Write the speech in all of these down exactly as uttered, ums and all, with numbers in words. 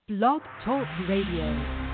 Blog Talk Radio.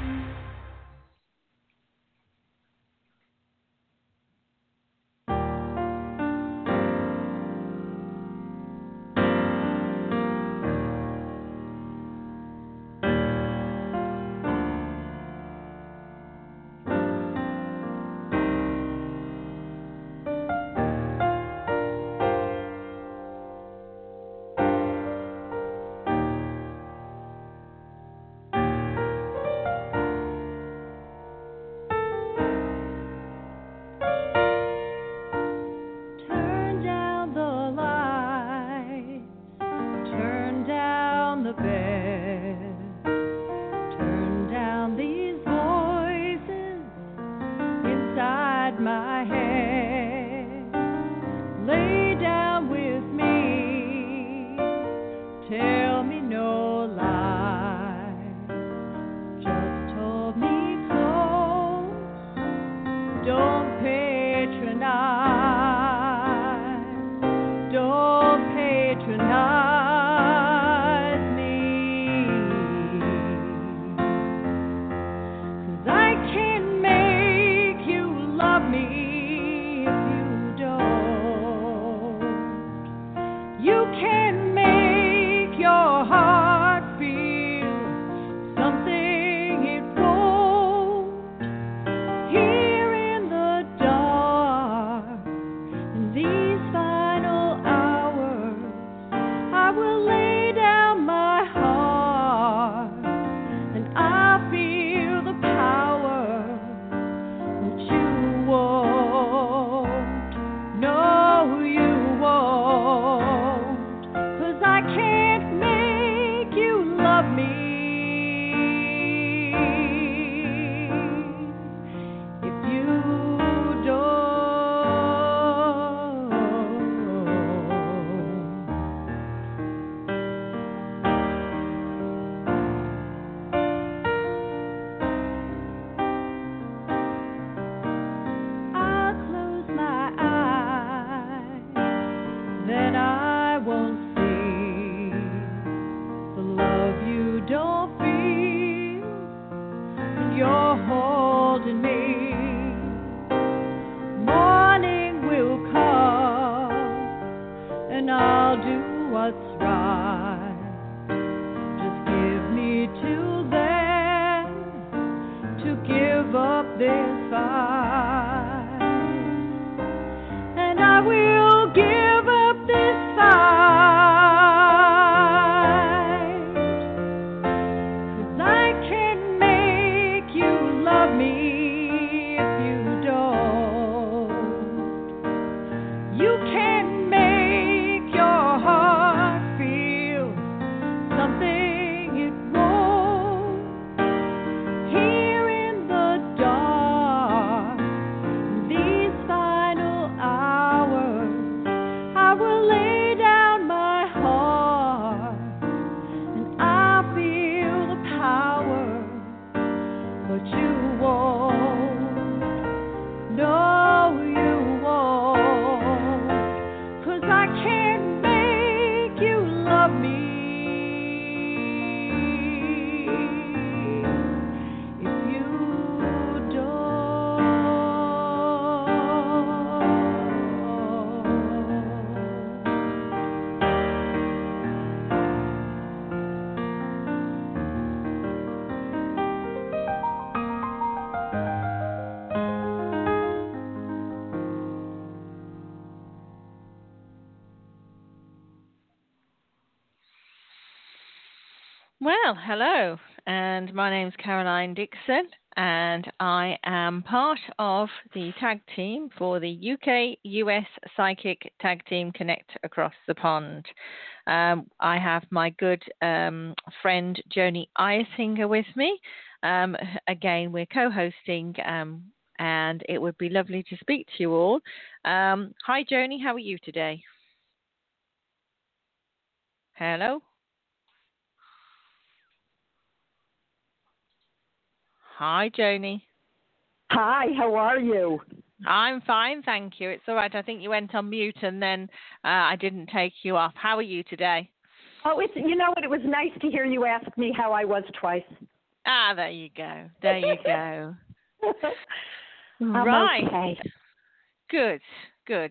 Well, hello, and my name's Caroline Dixon, and I am part of the tag team for the U K U S Psychic Tag Team Connect Across the Pond. Um, I have my good um, friend Joni Eisinger with me. Um, again, we're co-hosting, um, and it would be lovely to speak to you all. Um, hi, Joni, how are you today? Hello? Hi, Joni. Hi, how are you? I'm fine, thank you. It's all right. I think you went on mute and then uh, I didn't take you off. How are you today? Oh, it's you know what? It was nice to hear you ask me how I was twice. Ah, there you go. There you go. I'm Right. okay. Good. Good.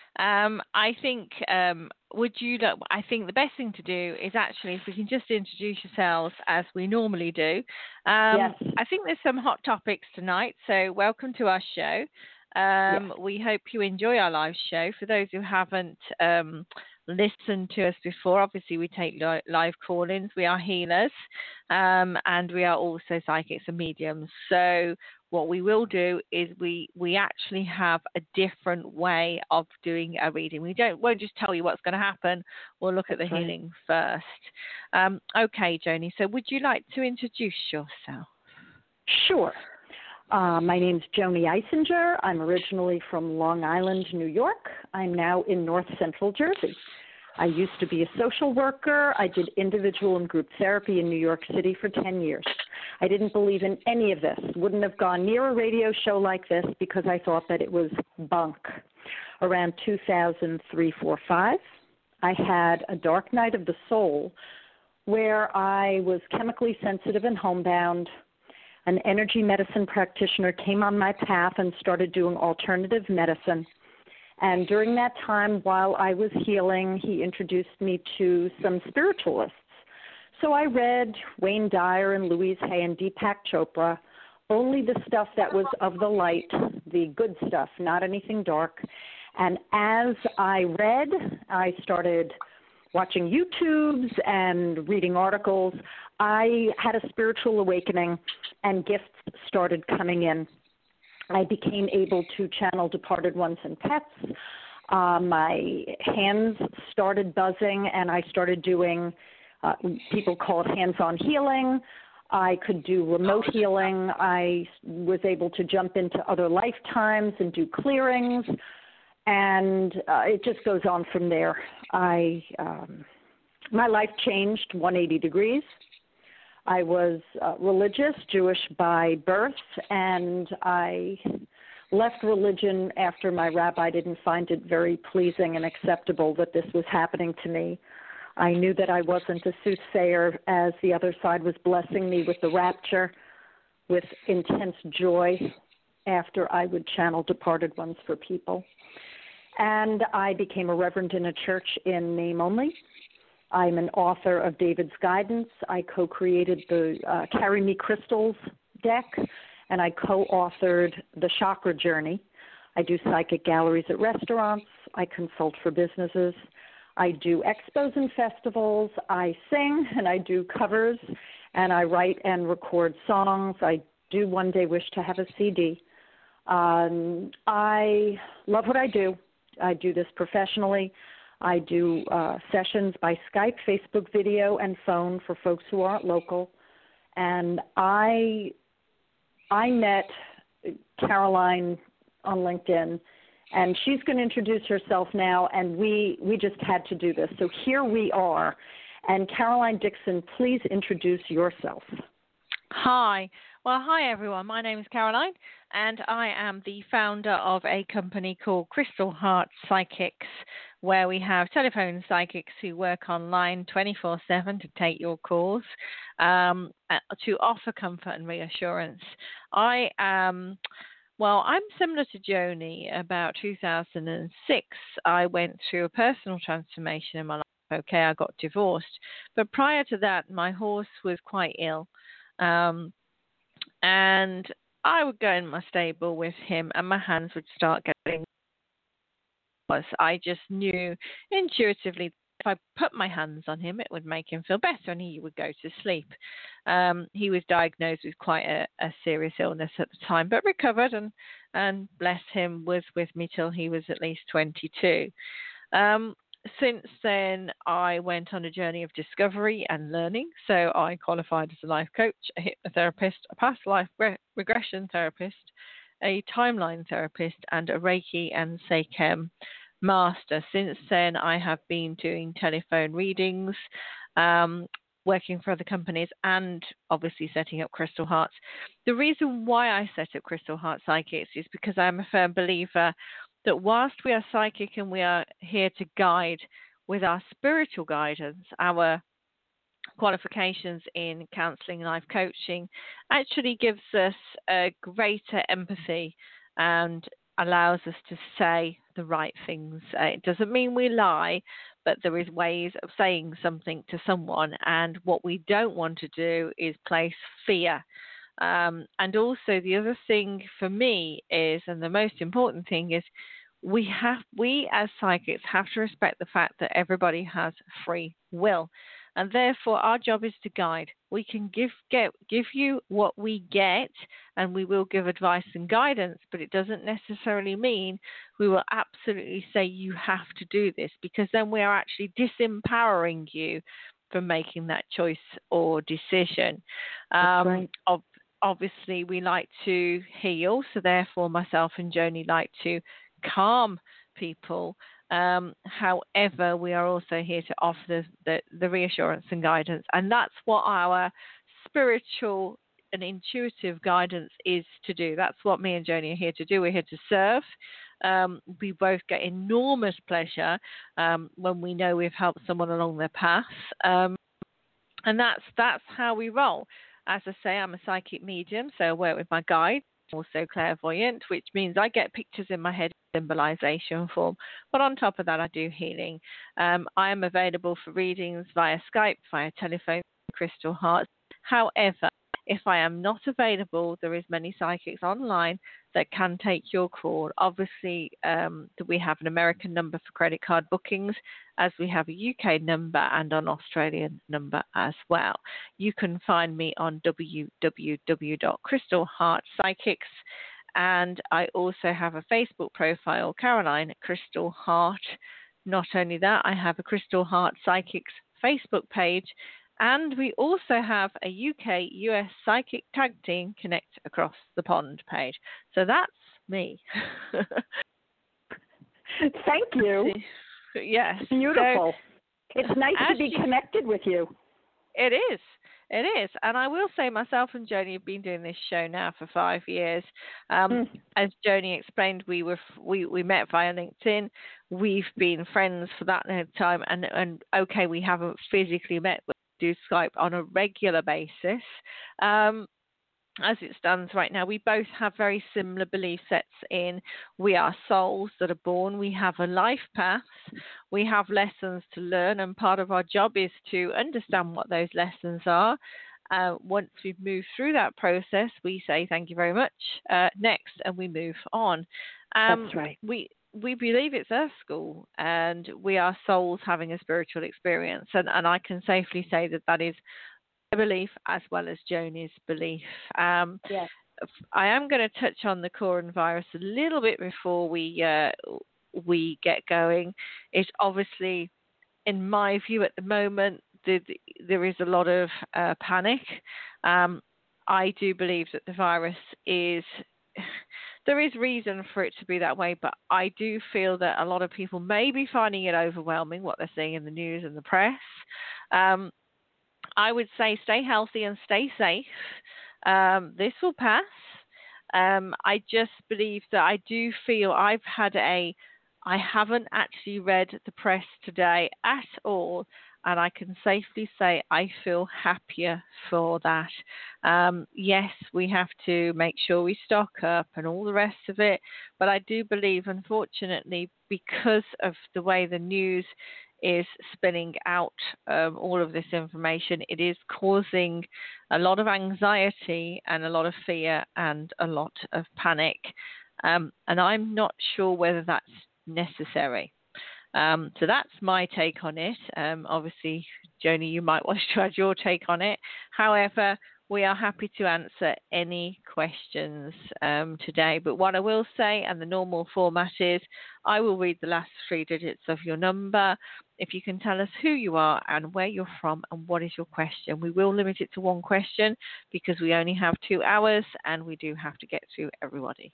Um, I think. Um, would you? lo- I think the best thing to do is actually, if we can just introduce yourselves as we normally do. Um, Yes. I think there's some hot topics tonight, so welcome to our show. Yes. Um, we hope you enjoy our live show. For those who haven't um, listened to us before, obviously we take li- live call-ins. We are healers, um, and we are also psychics and mediums. So what we will do is we we actually have a different way of doing a reading. We don't won't just tell you what's going to happen. We'll look at the That's right. healing first. Um, okay, Joni. So would you like to introduce yourself? Sure. Uh, my name's Joni Eisinger. I'm originally from Long Island, New York. I'm now in North Central Jersey. I used to be a social worker. I did individual and group therapy in New York City for ten years. I didn't believe in any of this, wouldn't have gone near a radio show like this because I thought that it was bunk. Around two thousand three, four, five, I had a dark night of the soul where I was chemically sensitive and homebound. An energy medicine practitioner came on my path and started doing alternative medicine. And during that time, while I was healing, he introduced me to some spiritualists. So I read Wayne Dyer and Louise Hay and Deepak Chopra, only the stuff that was of the light, the good stuff, not anything dark. And as I read, I started watching YouTubes and reading articles. I had a spiritual awakening and gifts started coming in. I became able to channel departed ones and pets. Uh, my hands started buzzing, and I started doing, uh, people call it hands-on healing. I could do remote healing. I was able to jump into other lifetimes and do clearings, and uh, it just goes on from there. I, um, my life changed one hundred eighty degrees. I was uh, religious, Jewish by birth, and I left religion after my rabbi didn't find it very pleasing and acceptable that this was happening to me. I knew that I wasn't a soothsayer, as the other side was blessing me with the rapture, with intense joy after I would channel departed ones for people. And I became a reverend in a church in name only. I'm an author of David's Guidance. I co-created the uh, Carry Me Crystals deck, and I co-authored The Chakra Journey. I do psychic galleries at restaurants. I consult for businesses. I do expos and festivals. I sing, and I do covers, and I write and record songs. I do one day wish to have a C D. Um, I love what I do. I do this professionally. I do uh, sessions by Skype, Facebook video, and phone for folks who aren't local. And I I met Caroline on LinkedIn, and she's going to introduce herself now, and we, we just had to do this. So here we are. And Caroline Dixon, please introduce yourself. Hi. Well, hi, everyone. My name is Caroline, and I am the founder of a company called Crystal Heart Psychics, where we have telephone psychics who work online twenty-four seven to take your calls, um, uh, to offer comfort and reassurance. I am, well, I'm similar to Joni. About two thousand six, I went through a personal transformation in my life. Okay, I got divorced. But prior to that, my horse was quite ill. Um, and I would go in my stable with him, and my hands would start getting worse. I just knew intuitively if I put my hands on him, it would make him feel better, and he would go to sleep. Um, he was diagnosed with quite a, a serious illness at the time, but recovered, and, and bless him, was with me till he was at least twenty-two. Um, Since then, I went on a journey of discovery and learning. So I qualified as a life coach, a hypnotherapist, a past life re- regression therapist, a timeline therapist, and a Reiki and Seichem master. Since then, I have been doing telephone readings, um, working for other companies, and obviously setting up Crystal Hearts. The reason why I set up Crystal Heart Psychics is because I'm a firm believer that whilst we are psychic and we are here to guide, with our spiritual guidance, our qualifications in counseling and life coaching actually gives us a greater empathy and allows us to say the right things. Uh, it doesn't mean we lie, but there is ways of saying something to someone, and what we don't want to do is place fear. Um, and also the other thing for me is, and the most important thing is, we have, we as psychics have to respect the fact that everybody has free will, and therefore our job is to guide. We can give get give you what we get, and we will give advice and guidance, but it doesn't necessarily mean we will absolutely say you have to do this, because then we are actually disempowering you from making that choice or decision. That's Um, right. ob- obviously, we like to heal, so therefore myself and Joni like to calm people. Um, however, we are also here to offer the, the, the reassurance and guidance, and that's what our spiritual and intuitive guidance is to do. That's what me and Joni are here to do. We're here to serve. Um, we both get enormous pleasure um, when we know we've helped someone along their path, um, and that's that's how we roll. As I say, I'm a psychic medium, so I work with my guides. Also clairvoyant, which means I get pictures in my head in symbolization form. But on top of that, I do healing. Um, I am available for readings via Skype, via telephone, Crystal Hearts. However, if I am not available, there is many psychics online that can take your call. Obviously, um, we have an American number for credit card bookings, as we have a U K number and an Australian number as well. You can find me on w w w dot crystal heart psychics, and I also have a Facebook profile, Caroline Crystal Heart. Not only that, I have a Crystal Heart Psychics Facebook page, and we also have a U K U S Psychic Tag Team Connect Across the Pond page. So that's me. Thank you. Yes. Beautiful. So, it's nice to be connected with you. It is. It is. And I will say myself and Joni have been doing this show now for five years. Um, mm. As Joni explained, we were we, we met via LinkedIn. We've been friends for that time. And, and okay, we haven't physically met, but we do Skype on a regular basis. Um, as it stands right now, we both have very similar belief sets in we are souls that are born, we have a life path, we have lessons to learn, and part of our job is to understand what those lessons are. Uh, once we've moved through that process, we say thank you very much, uh, next, and we move on. Um, That's right. We we believe it's Earth School, and we are souls having a spiritual experience, and, and I can safely say that that is belief as well as Joni's belief. Um, yes. I am going to touch on the coronavirus a little bit before we uh, we get going. It's obviously, in my view at the moment, the, the, there is a lot of uh, panic. Um, I do believe that the virus is, there is reason for it to be that way, but I do feel that a lot of people may be finding it overwhelming, what they're seeing in the news and the press. Um, I would say stay healthy and stay safe. Um, this will pass. Um, I just believe that I do feel I've had a, I haven't actually read the press today at all, and I can safely say I feel happier for that. Um, yes, we have to make sure we stock up and all the rest of it, but I do believe, unfortunately, because of the way the news is spinning out um, all of this information, it is causing a lot of anxiety and a lot of fear and a lot of panic. Um, and I'm not sure whether that's necessary. Um, so that's my take on it. Um, obviously, Joni, you might want to add your take on it. However, we are happy to answer any questions um, today. But what I will say, and the normal format is, I will read the last three digits of your number. If you can tell us who you are and where you're from and what is your question. We will limit it to one question because we only have two hours and we do have to get through everybody.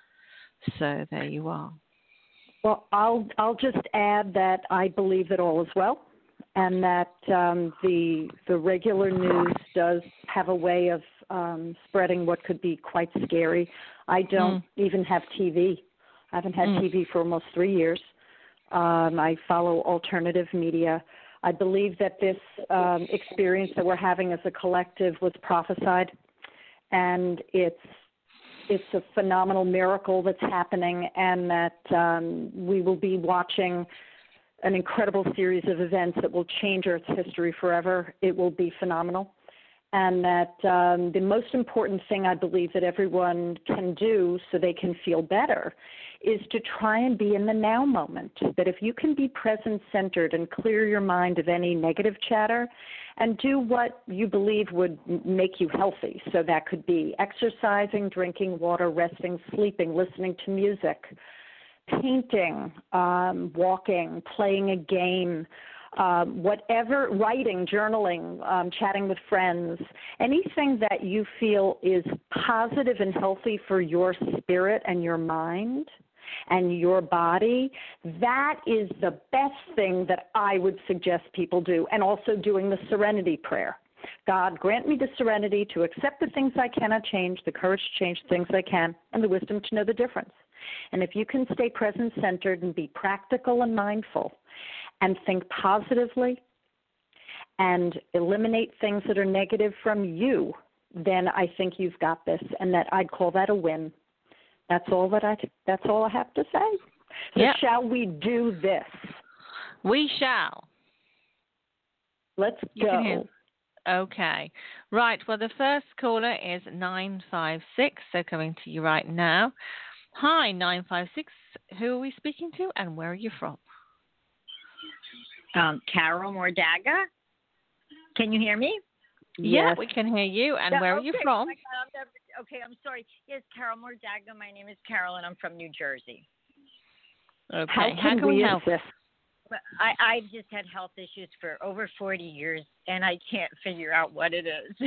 So there you are. Well, I'll I'll just add that I believe that all is well, and that um, the the regular news does have a way of um, spreading what could be quite scary. I don't mm. even have T V. I haven't had mm. T V for almost three years. Um, I follow alternative media. I believe that this um, experience that we're having as a collective was prophesied, and it's it's a phenomenal miracle that's happening, and that um, we will be watching an incredible series of events that will change Earth's history forever. It will be phenomenal. And that um, the most important thing I believe that everyone can do so they can feel better is to try and be in the now moment. That if you can be present-centered and clear your mind of any negative chatter and do what you believe would make you healthy. So that could be exercising, drinking water, resting, sleeping, listening to music, painting, um, walking, playing a game, Um, whatever, writing, journaling, um, chatting with friends, anything that you feel is positive and healthy for your spirit and your mind and your body, that is the best thing that I would suggest people do. And also doing the serenity prayer. God, grant me the serenity to accept the things I cannot change, the courage to change the things I can, and the wisdom to know the difference. And if you can stay present-centered and be practical and mindful, and think positively and eliminate things that are negative from you, then I think you've got this, and that I'd call that a win. That's all that I that's all I have to say. So yep. Shall we do this? We shall. Let's you go. Okay. Right. Well, the first caller is nine five six. So coming to you right now. Hi, nine five six. Who are we speaking to, and where are you from? Um, Carol Mordaga. Can you hear me? Yeah, yes. we can hear you. And yeah, where okay. are you from? Oh my God, I'm never, okay, I'm sorry. Yes, Carol Mordaga. My name is Carol, and I'm from New Jersey. Okay. How can, How can we, we help? assist? I, I've just had health issues for over forty years, and I can't figure out what it is.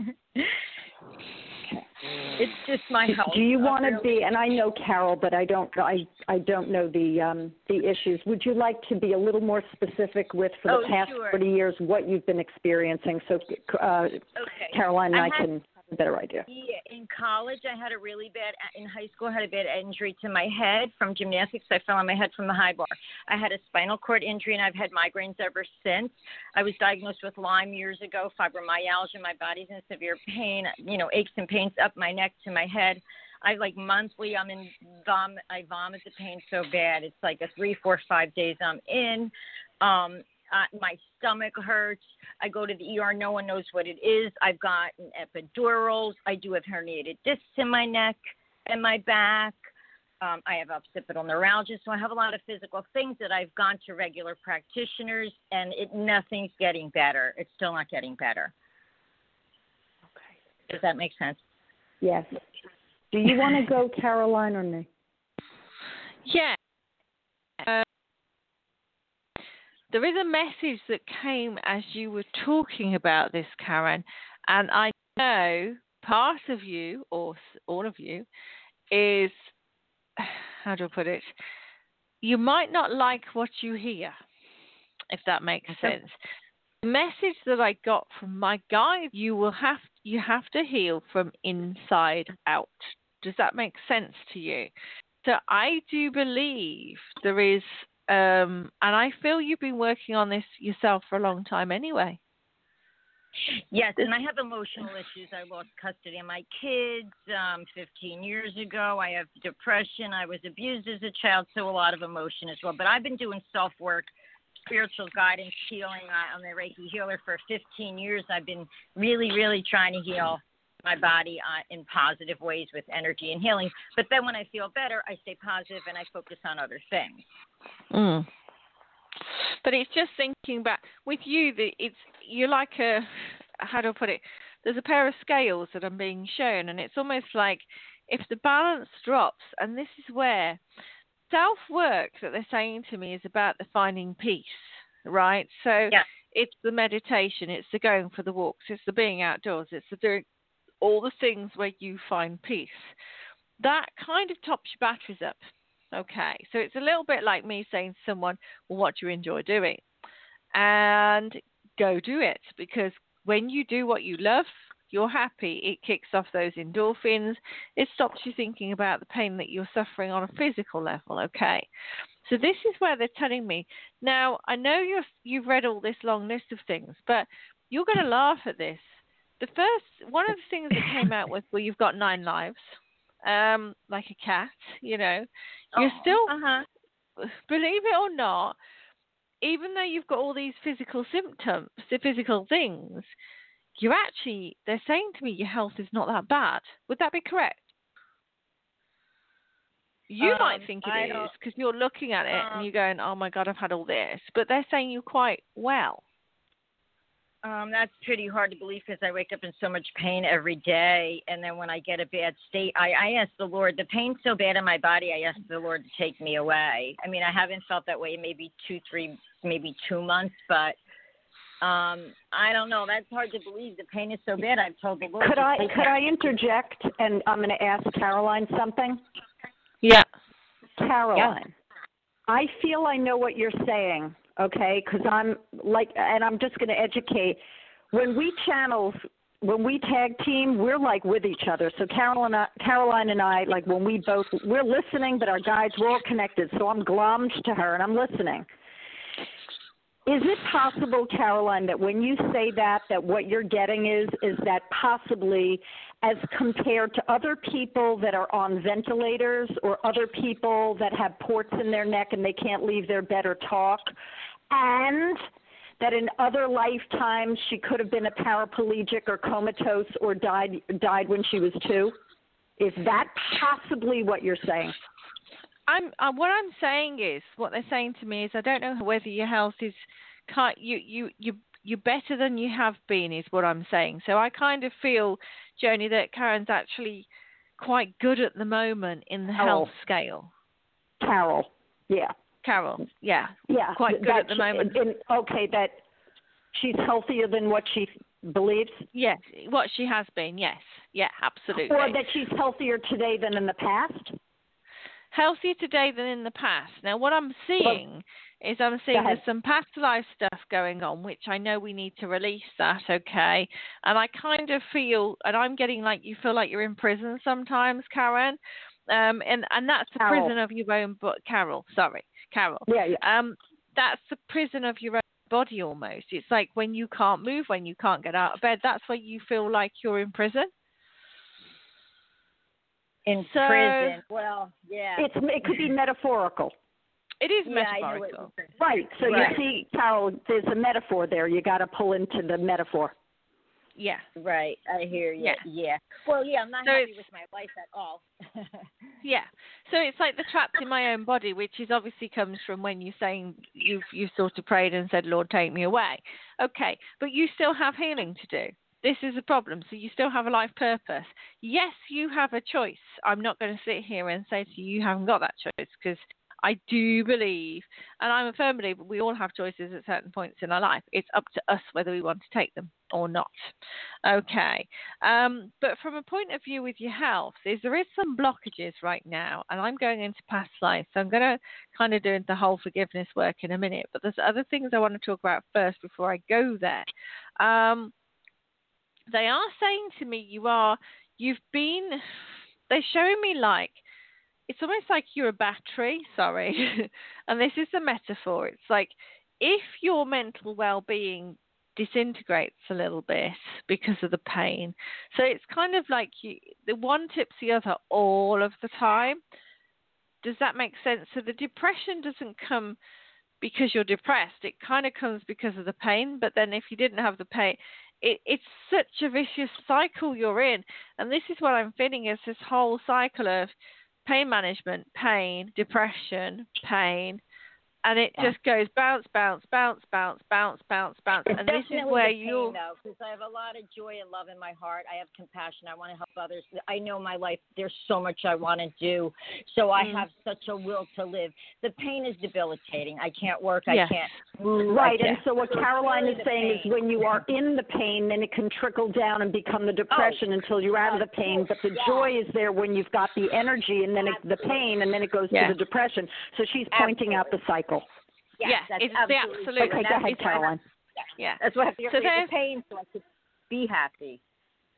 It's just my health. Do you want to really... be? And I know Carol, but I don't. I I don't know the um, the issues. Would you like to be a little more specific with for the oh, past sure. forty years what you've been experiencing? So, uh, okay. Caroline and I, I had, can have a better idea. Yeah, in college, I had a really bad. In high school, I had a bad injury to my head from gymnastics. I fell on my head from the high bar. I had a spinal cord injury, and I've had migraines ever since. I was diagnosed with Lyme years ago, fibromyalgia. My body's in severe pain. You know, aches and pains up my neck to my head. I like monthly. I'm in vom. I vomit the pain so bad. It's like a three, four, five days I'm in. Um, uh, my stomach hurts. I go to the E R. No one knows what it is. I've gotten epidurals. I do have herniated discs in my neck and my back. Um, I have occipital neuralgia. So I have a lot of physical things that I've gone to regular practitioners, and it nothing's getting better. It's still not getting better. Okay. Does that make sense? Yes. Do you want to go, Caroline, or me? Yeah. Uh, there is a message that came as you were talking about this, Karen, and I know part of you, or all of you, is, how do I put it, you might not like what you hear, if that makes sense. The message that I got from my guide, you will have you have to heal from inside out. Does that make sense to you? So I do believe there is, um, and I feel you've been working on this yourself for a long time anyway. Yes, and I have emotional issues. I lost custody of my kids um, fifteen years ago. I have depression. I was abused as a child, so a lot of emotion as well. But I've been doing self-work, spiritual guidance, healing. I'm a Reiki healer for fifteen years. I've been really, really trying to heal my body uh, in positive ways with energy and healing. But then when I feel better, I stay positive and I focus on other things. Mm. But it's just thinking back with you that it's you're like a, how do I put it? There's a pair of scales that are being shown, and it's almost like if the balance drops, and this is where self-work that they're saying to me is about the finding peace, right? So yeah. It's the meditation, it's the going for the walks, it's the being outdoors, it's the doing all the things where you find peace. That kind of tops your batteries up. Okay, so it's a little bit like me saying to someone, well, what do you enjoy doing? And go do it, because when you do what you love, you're happy. It kicks off those endorphins. It stops you thinking about the pain that you're suffering on a physical level, okay? So this is where they're telling me. Now, I know you've, you've read all this long list of things, but you're going to laugh at this. The first, one of the things that came out was, well, you've got nine lives, um, like a cat, you know. You're oh, still, uh-huh. believe it or not, even though you've got all these physical symptoms, the physical things, you're actually, they're saying to me your health is not that bad. Would that be correct? You um, might think it I is because you're looking at it um, and you're going, oh my God, I've had all this. But they're saying you're quite well. Um, that's pretty hard to believe because I wake up in so much pain every day. And then when I get a bad state, I, I ask the Lord, the pain's so bad in my body, I ask the Lord to take me away. I mean, I haven't felt that way maybe two, three, maybe two months, but um, I don't know. That's hard to believe. The pain is so bad. I've told the Lord. Could I could I interject? And I'm going to ask Caroline something. Yeah. Caroline, Yeah. I feel I know what you're saying, okay? Because I'm like, and I'm just going to educate. When we channel, when we tag team, we're like with each other. So Caroline, Caroline and I, like when we both, we're listening, but our guides, we're all connected. So I'm glommed to her and I'm listening. Is it possible, Caroline, that when you say that, that what you're getting is, is that possibly as compared to other people that are on ventilators or other people that have ports in their neck and they can't leave their bed or talk, and that in other lifetimes she could have been a paraplegic or comatose or died died when she was two? Is that possibly what you're saying? I'm uh, what I'm saying is what they're saying to me is I don't know whether your health is you you you you're better than you have been is what I'm saying. So I kind of feel, Joni, that Karen's actually quite good at the moment in the Carol. health scale. Carol, yeah. Carol, yeah, yeah, quite good at the she, moment. In, okay, that she's healthier than what she believes. Yes, what she has been. Yes, yeah, absolutely. Or that she's healthier today than in the past. Healthier today than in the past. Now, what I'm seeing well, is I'm seeing there's some past life stuff going on, which I know we need to release that, okay? And I kind of feel, and I'm getting like, you feel like you're in prison sometimes, Karen, um, and, and that's the Carol. prison of your own, but Carol, sorry, Carol. Yeah, yeah. Um, that's the prison of your own body almost. It's like when you can't move, when you can't get out of bed, that's where you feel like you're in prison. In so, prison. Well, yeah. It's, it could be metaphorical. It is yeah, metaphorical. Right. So right. you see, Carol, there's a metaphor there. You got to pull into the metaphor. Yeah. Right. I hear you. Yeah. yeah. Well, yeah, I'm not so happy with my life at all. yeah. So it's like the trapped in my own body, which is obviously comes from when you're saying you've, you've sort of prayed and said, Lord, take me away. Okay. But you still have healing to do. This is a problem. So you still have a life purpose. Yes, you have a choice. I'm not going to sit here and say to you, you haven't got that choice, because I do believe, and I'm a firm believer, we all have choices at certain points in our life. It's up to us whether we want to take them or not. Okay. Um, but from a point of view with your health, is there is some blockages right now, and I'm going into past life, so I'm going to kind of do the whole forgiveness work in a minute. But there's other things I want to talk about first before I go there. Um, they are saying to me, you are, you've been, they're showing me like, it's almost like you're a battery, sorry, and this is a metaphor. It's like if your mental well-being disintegrates a little bit because of the pain. So it's kind of like you, the one tips the other all of the time. Does that make sense? So the depression doesn't come because you're depressed. It kind of comes because of the pain, but then if you didn't have the pain, It, it's such a vicious cycle you're in. And this is what I'm feeling is this whole cycle of pain management, pain, depression, pain. And it Yeah. just goes bounce, bounce, bounce, bounce, bounce, bounce, bounce. It's and this is where you because I have a lot of joy and love in my heart. I have compassion. I want to help others. I know my life. There's so much I want to do. So I mm. have such a will to live. The pain is debilitating. I can't work. Yes. I can't move. Right. Can't. And so what so Caroline really is saying pain. is when you are in the pain, then it can trickle down and become the depression oh. until you're out of the pain. But the yeah. joy is there when you've got the energy and then it, the pain, and then it goes yeah. to the depression. So she's pointing absolutely. out the cycle. Yes, yeah, that's it's absolutely the absolute. Okay, go ahead, Caroline. Yeah. Yeah. That's why I have to so get rid of the pain so I could be happy. Yeah.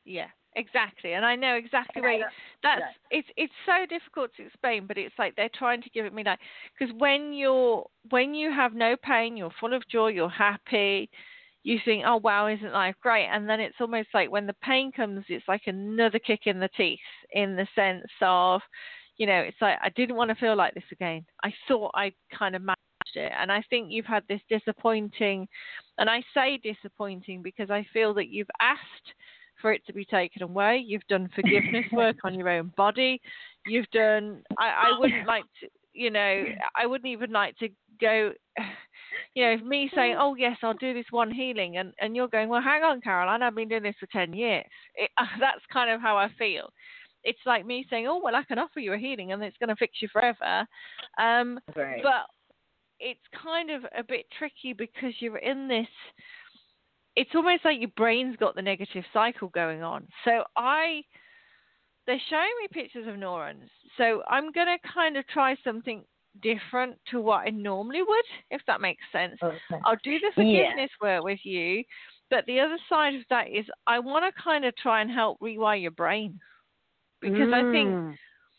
exactly. And I know exactly where you, that's it's it's so difficult to explain, but it's like they're trying to give it me like because when you're when you have no pain, you're full of joy, you're happy, you think, oh wow, isn't life great? And then it's almost like when the pain comes, it's like another kick in the teeth, in the sense of, you know, it's like I didn't want to feel like this again. I thought I kind of managed it, and I think you've had this disappointing, and I say disappointing because I feel that you've asked for it to be taken away. You've done forgiveness work on your own body. You've done. I, I wouldn't like to, you know, I wouldn't even like to go. You know, if me saying, oh, yes, I'll do this one healing, and, and you're going, well, hang on, Caroline, I've been doing this for ten years. It, uh, that's kind of how I feel. It's like me saying, oh, well, I can offer you a healing, and it's going to fix you forever. Um, right. But it's kind of a bit tricky because you're in this, it's almost like your brain's got the negative cycle going on. So I, they're showing me pictures of neurons. So I'm going to kind of try something different to what I normally would, if that makes sense. Okay. I'll do the forgiveness yeah. work with you, but the other side of that is I want to kind of try and help rewire your brain, because mm. I think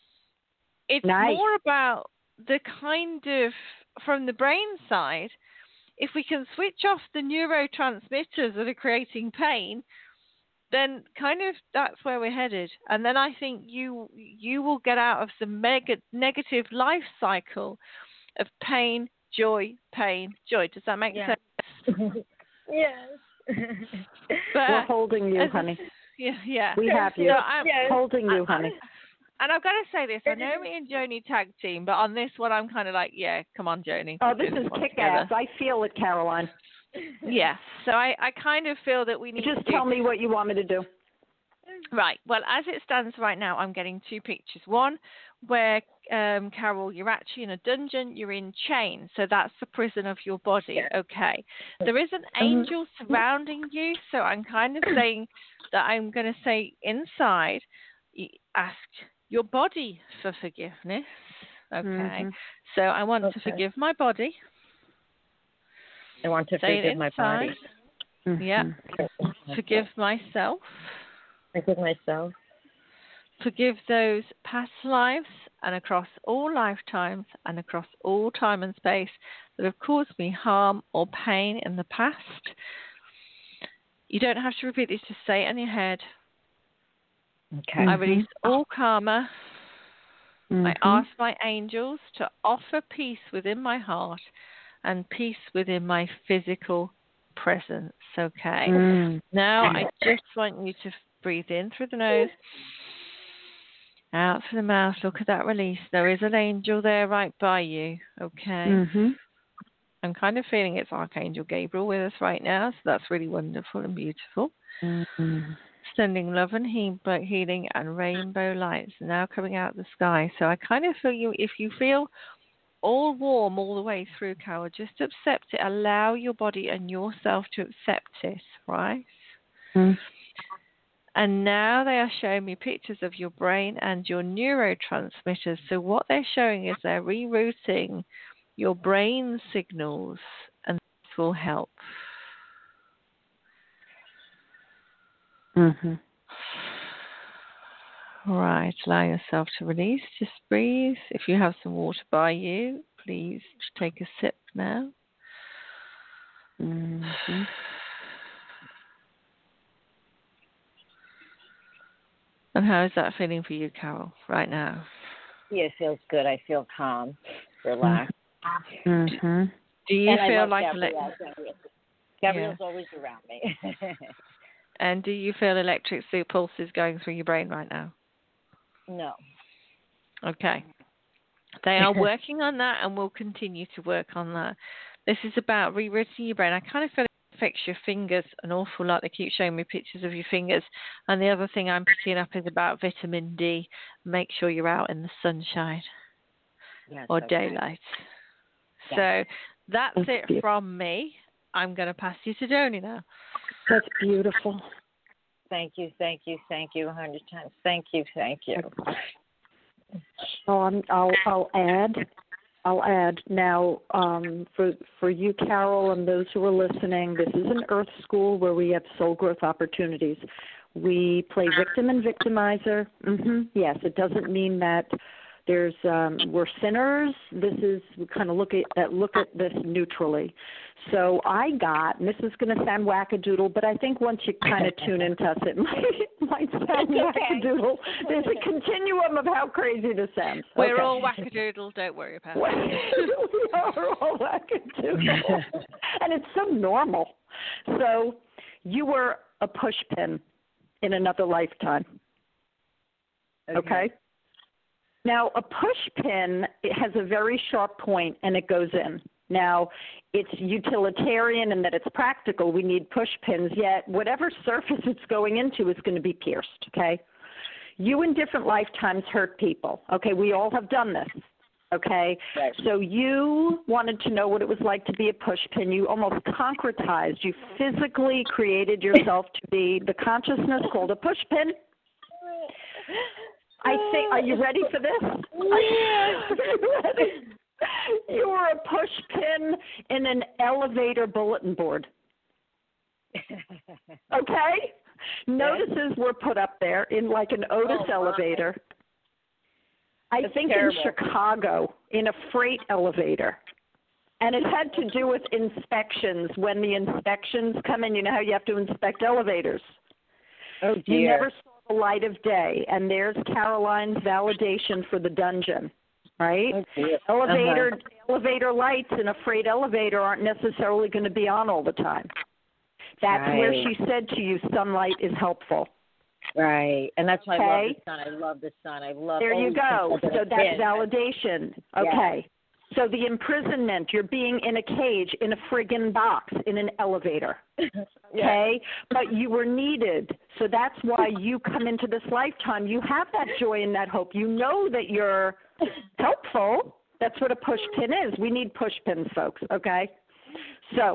it's nice. more about the kind of, from the brain side, if we can switch off the neurotransmitters that are creating pain, then kind of that's where we're headed. And then I think you you will get out of the mega negative life cycle of pain, joy, pain, joy. Does that make yeah. sense? Yes. But, we're holding you, as, honey. Yeah, yeah. We have you. So I'm yes. holding you, I, honey. I, and I've got to say this, I know me and Joni tag team, but on this one I'm kind of like, yeah, come on, Joni. Oh, this is kick-ass. I feel it, Caroline. Yeah, so I, I kind of feel that we need Just to tell me what you want me to do. Right. Well, as it stands right now, I'm getting two pictures. One where, um, Carol, you're actually in a dungeon, you're in chains, so that's the prison of your body. Okay. There is an angel surrounding you, so I'm kind of saying that I'm going to say inside, ask your body for forgiveness. Okay. Mm-hmm. So I want okay. to forgive my body. I want to Say forgive my body. Mm-hmm. Yeah. Forgive myself. Forgive myself. Forgive those past lives and across all lifetimes and across all time and space that have caused me harm or pain in the past. You don't have to repeat this, just say it in your head. Okay. I release all karma. Mm-hmm. I ask my angels to offer peace within my heart and peace within my physical presence. Okay. Mm. Now I just want you to breathe in through the nose, out through the mouth. Look at that release. There is an angel there right by you. Okay. Mm-hmm. I'm kind of feeling it's Archangel Gabriel with us right now, so that's really wonderful and beautiful. Mm-hmm. Sending love and he- healing and rainbow lights now coming out of the sky. So I kind of feel you, if you feel all warm all the way through, Carol, just accept it. Allow your body and yourself to accept it, right? Mm-hmm. And now they are showing me pictures of your brain and your neurotransmitters. So what they're showing is they're rerouting your brain signals, and this will help. Mm-hmm. Right, allow yourself to release. Just breathe. If you have some water by you, please take a sip now. Mm-hmm. And how is that feeling for you, Carol, right now? Yeah, it feels good. I feel calm, relaxed. Mm-hmm. Do you and feel I love like Gabrielle. ele- Gabrielle. Gabrielle's yeah. always around me. And do you feel electric pulses going through your brain right now? No. Okay. They are working on that and will continue to work on that. This is about rerouting your brain. I kind of feel it affects your fingers an awful lot. They keep showing me pictures of your fingers. And the other thing I'm picking up is about vitamin D. Make sure you're out in the sunshine Yes, or okay. daylight. Yes. So that's it from me. I'm going to pass you to Joni now. That's beautiful. Thank you, thank you, thank you a hundred times. Thank you, thank you. So I'm, I'll, I'll add, I'll add now um, for for you, Carol, and those who are listening. This is an Earth School where we have soul growth opportunities. We play victim and victimizer. Mm-hmm. Yes, it doesn't mean that there's um, we're sinners. This is we kind of look at that look at this neutrally. So I got, and this is going to sound wackadoodle, but I think once you kind of tune into us, it might, it might sound wackadoodle. There's a continuum of how crazy this sounds. We're okay. all wackadoodle. Don't worry about it. We are all wackadoodle, and it's so normal. So you were a push pin in another lifetime. Okay. okay? Now, a push pin, it has a very sharp point, and it goes in. Now, it's utilitarian in that it's practical. We need push pins, yet whatever surface it's going into is going to be pierced, okay? You in different lifetimes hurt people, okay? We all have done this, okay? Right. So you wanted to know what it was like to be a push pin. You almost concretized. You physically created yourself to be the consciousness called a push pin. I think, are you ready for this? Yes. Are you ready? You were a push pin in an elevator bulletin board. Okay? Notices were put up there in like an Otis oh, elevator. I That's think terrible. in Chicago, in a freight elevator. And it had to do with inspections. When the inspections come in, you know how you have to inspect elevators. Oh, dear. You never saw the light of day. And there's Caroline's validation for the dungeon. Right? Okay. Elevator uh-huh. elevator lights in a freight elevator aren't necessarily going to be on all the time. That's right. where she said to you, sunlight is helpful. Right, and that's why okay. I love the sun. I love the sun. I love. There you go. So that's pin. validation. Okay. Yeah. So the imprisonment, you're being in a cage, in a friggin' box, in an elevator. Okay? Yeah. But you were needed. So that's why you come into this lifetime. You have that joy and that hope. You know that you're helpful. That's what a push pin is. We need push pins, folks, okay? So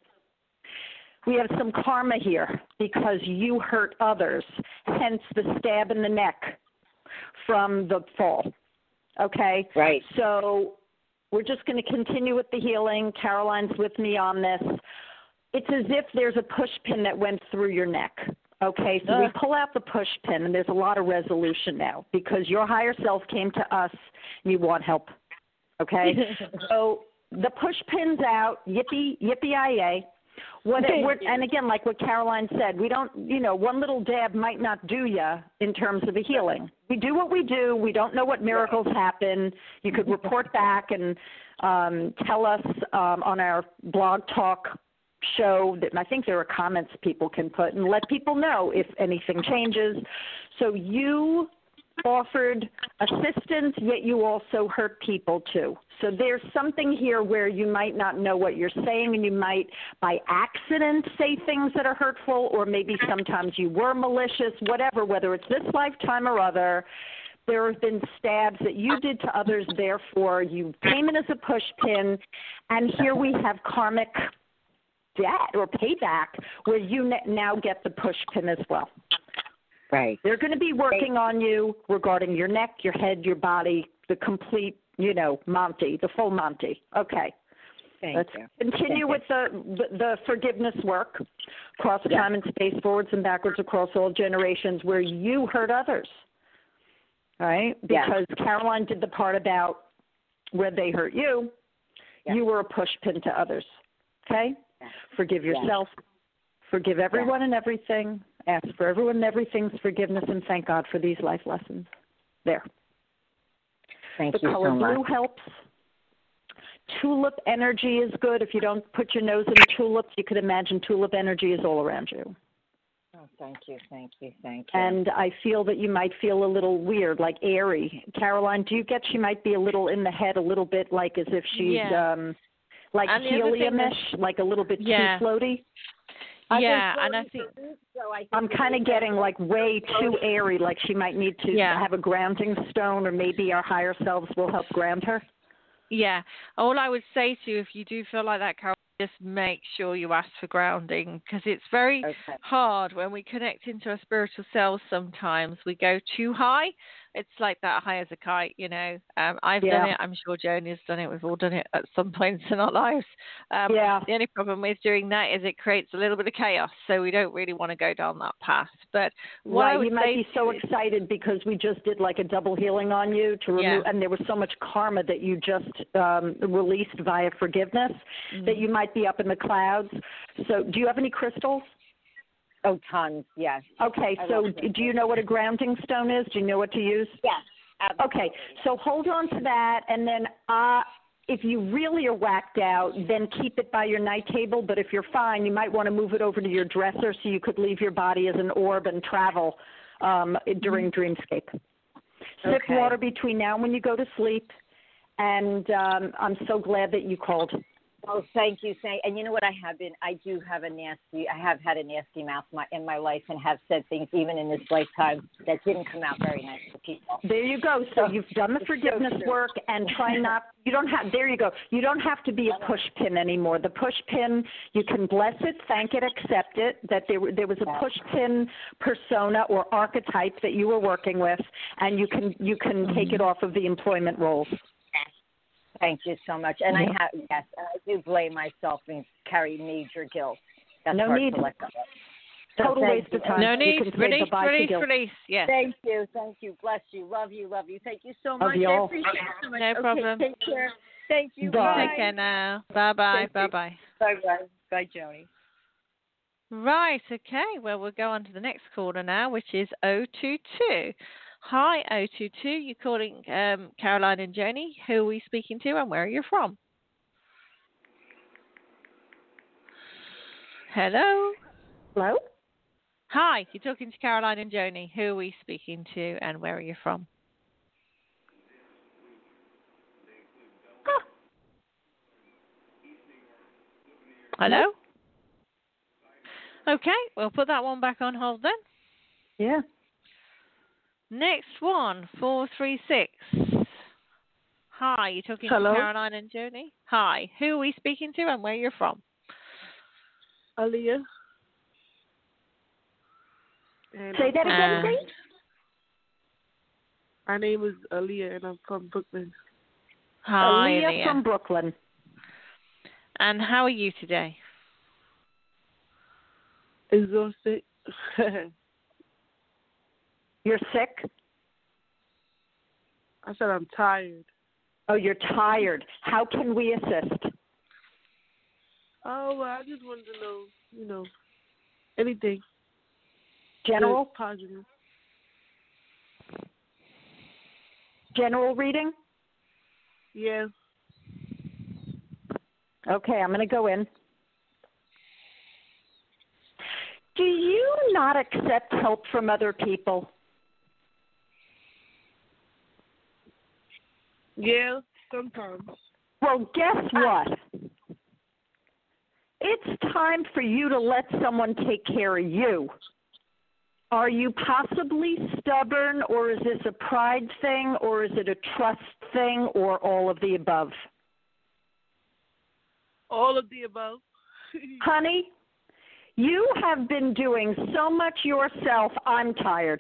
we have some karma here because you hurt others, hence the stab in the neck from the fall, okay? Right. So we're just going to continue with the healing. Caroline's with me on this. It's as if there's a push pin that went through your neck. Okay, so uh. we pull out the push pin, and there's a lot of resolution now because your higher self came to us and you want help. Okay, so the push pin's out, yippee, yippee-yi-yay. What it, we're, and again, like what Caroline said, we don't, you know, one little dab might not do you in terms of a healing. We do what we do. We don't know what miracles happen. You could report back and um, tell us um, on our blog talk show that I think there are comments people can put and let people know if anything changes. So you offered assistance, yet you also hurt people too. So there's something here where you might not know what you're saying and you might by accident say things that are hurtful, or maybe sometimes you were malicious, whatever, whether it's this lifetime or other. There have been stabs that you did to others, therefore you came in as a push pin, and here we have karmic debt or payback where you now get the push pin as well. Right. They're going to be working on you regarding your neck, your head, your body, the complete, you know, Monty, the full Monty. Okay. Thank Let's you. continue with the, the, the forgiveness work across yeah. time and space, forwards and backwards across all generations where you hurt others, right? Because yeah. Caroline did the part about where they hurt you. Yeah. You were a push pin to others, okay? Yeah. Forgive yourself. Yeah. Forgive everyone yeah. and everything. Ask for everyone and everything's forgiveness, and thank God for these life lessons. There. Thank the you color so much. blue helps. Tulip energy is good. If you don't put your nose in tulips, you could imagine tulip energy is all around you. Oh, thank you, thank you, thank you. And I feel that you might feel a little weird, like airy. Caroline, do you get she might be a little in the head, a little bit like as if she's yeah. um, like and helium-ish, like a little bit yeah. too floaty? Yeah, and I think, so I think I'm kind of getting like way too airy, like she might need to yeah. have a grounding stone, or maybe our higher selves will help ground her. Yeah. All I would say to you, if you do feel like that, Carol, just make sure you ask for grounding, because it's very Okay. hard when we connect into our spiritual selves. Sometimes we go too high. It's like that high as a kite, you know. Um, I've Yeah. done it. I'm sure Joni's done it. We've all done it at some points in our lives. Um, Yeah. The only problem with doing that is it creates a little bit of chaos, so we don't really want to go down that path. But what I Right, would you might say be to so you is- excited because we just did like a double healing on you to remove, Yeah. and there was so much karma that you just um, released via forgiveness Mm. that you might be up in the clouds. So, do you have any crystals? Oh, tons. Yes. Okay, I so love do crystals. you know what a grounding stone is? Do you know what to use? Yes. Absolutely. Okay, so hold on to that, and then uh, if you really are whacked out, then keep it by your night table. But if you're fine, you might want to move it over to your dresser so you could leave your body as an orb and travel um, during dreamscape. Sip Okay. water between now and when you go to sleep, and um, I'm so glad that you called. Oh, thank you, thank. And you know what? I have been. I do have a nasty. I have had a nasty mouth my, in my life, and have said things even in this lifetime that didn't come out very nice to people. There you go. So you've done the It's so forgiveness true. work, and try not. You don't have. There you go. You don't have to be a push pin anymore. The push pin, you can bless it, thank it, accept it. That there there was a push pin persona or archetype that you were working with, and you can you can take it off of the employment roles. Thank you so much. And Yeah. I have yes, and I do blame myself and carry major guilt. That's No hard need. to let go of. Total thank waste you. of time. No You need. can say Release, bye-bye to release, guilt. release. Yes. Thank you, thank you, bless you, love you, love you. Thank you so much. you I all. appreciate it so much. No Okay, problem. Take care. Thank you. Bye. Take care now. Bye bye. Thank you. Bye bye. Bye bye. Bye, Joni. Right, okay. Well, we'll go on to the next caller now, which is zero two two. Hi, zero two two. You're calling um, Caroline and Joni. Who are we speaking to, and where are you from? Hello? Hello? Hi, you're talking to Caroline and Joni. Who are we speaking to, and where are you from? Hello? Okay, we'll put that one back on hold then. Yeah. Next one, four three six. Hi, you're talking Hello? to Caroline and Joni. Hi, who are we speaking to and where you're from? Aaliyah. And Say that again, And- please. my name is Aaliyah, and I'm from Brooklyn. Hi, Aaliyah Leah. from Brooklyn. And how are you today? Exhausted. You're sick? I said I'm tired. Oh, you're tired. How can we assist? Oh, well, I just wanted to know, you know, anything. General? Good, positive. General reading? Yeah. Okay, I'm going to go in. Do you not accept help from other people? Yeah, sometimes. Well, guess what? It's time for you to let someone take care of you. Are you possibly stubborn, or is this a pride thing, or is it a trust thing, or all of the above? All of the above. Honey, you have been doing so much yourself, I'm tired.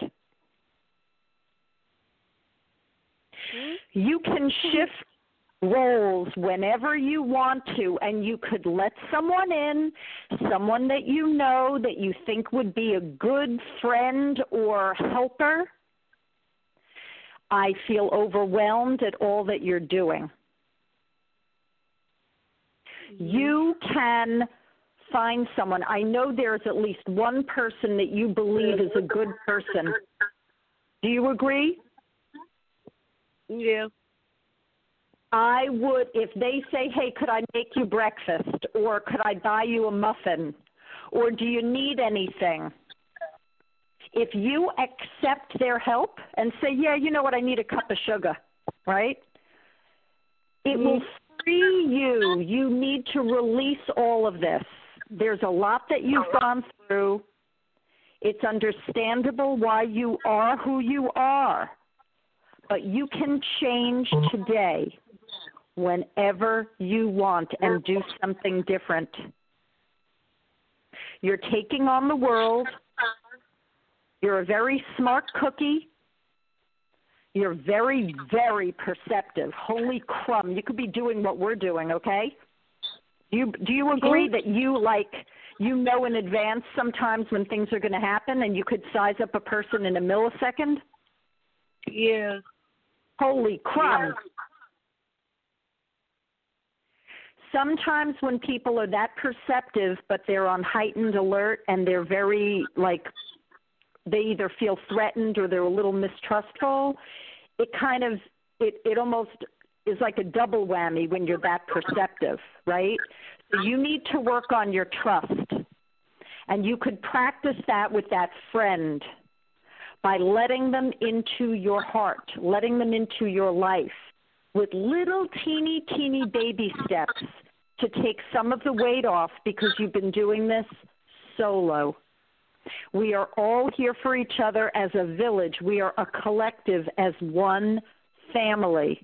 You can shift roles whenever you want to, and you could let someone in, someone that you know that you think would be a good friend or helper. I feel overwhelmed at all that you're doing. You can find someone. I know there's at least one person that you believe is a good person. Do you agree? Yeah. I would, if they say, hey, could I make you breakfast? Or could I buy you a muffin? Or do you need anything? If you accept their help and say, yeah, you know what, I need a cup of sugar, right? It will free you. You need to release all of this. There's a lot that you've gone through. It's understandable why you are who you are. But you can change today. whenever you want and do something different. You're taking on the world. You're a very smart cookie. You're very, very perceptive. Holy crumb, you could be doing what we're doing, okay? Do you, do you agree that you, like, you know in advance sometimes when things are going to happen and you could size up a person in a millisecond? Yeah. Holy crumb. Yeah. Sometimes when people are that perceptive, but they're on heightened alert and they're very, like, they either feel threatened or they're a little mistrustful, it kind of, it, it almost is like a double whammy when you're that perceptive, right? So you need to work on your trust. And you could practice that with that friend by letting them into your heart, letting them into your life with little teeny, teeny baby steps to take some of the weight off because you've been doing this solo. We are all here for each other as a village. We are a collective as one family.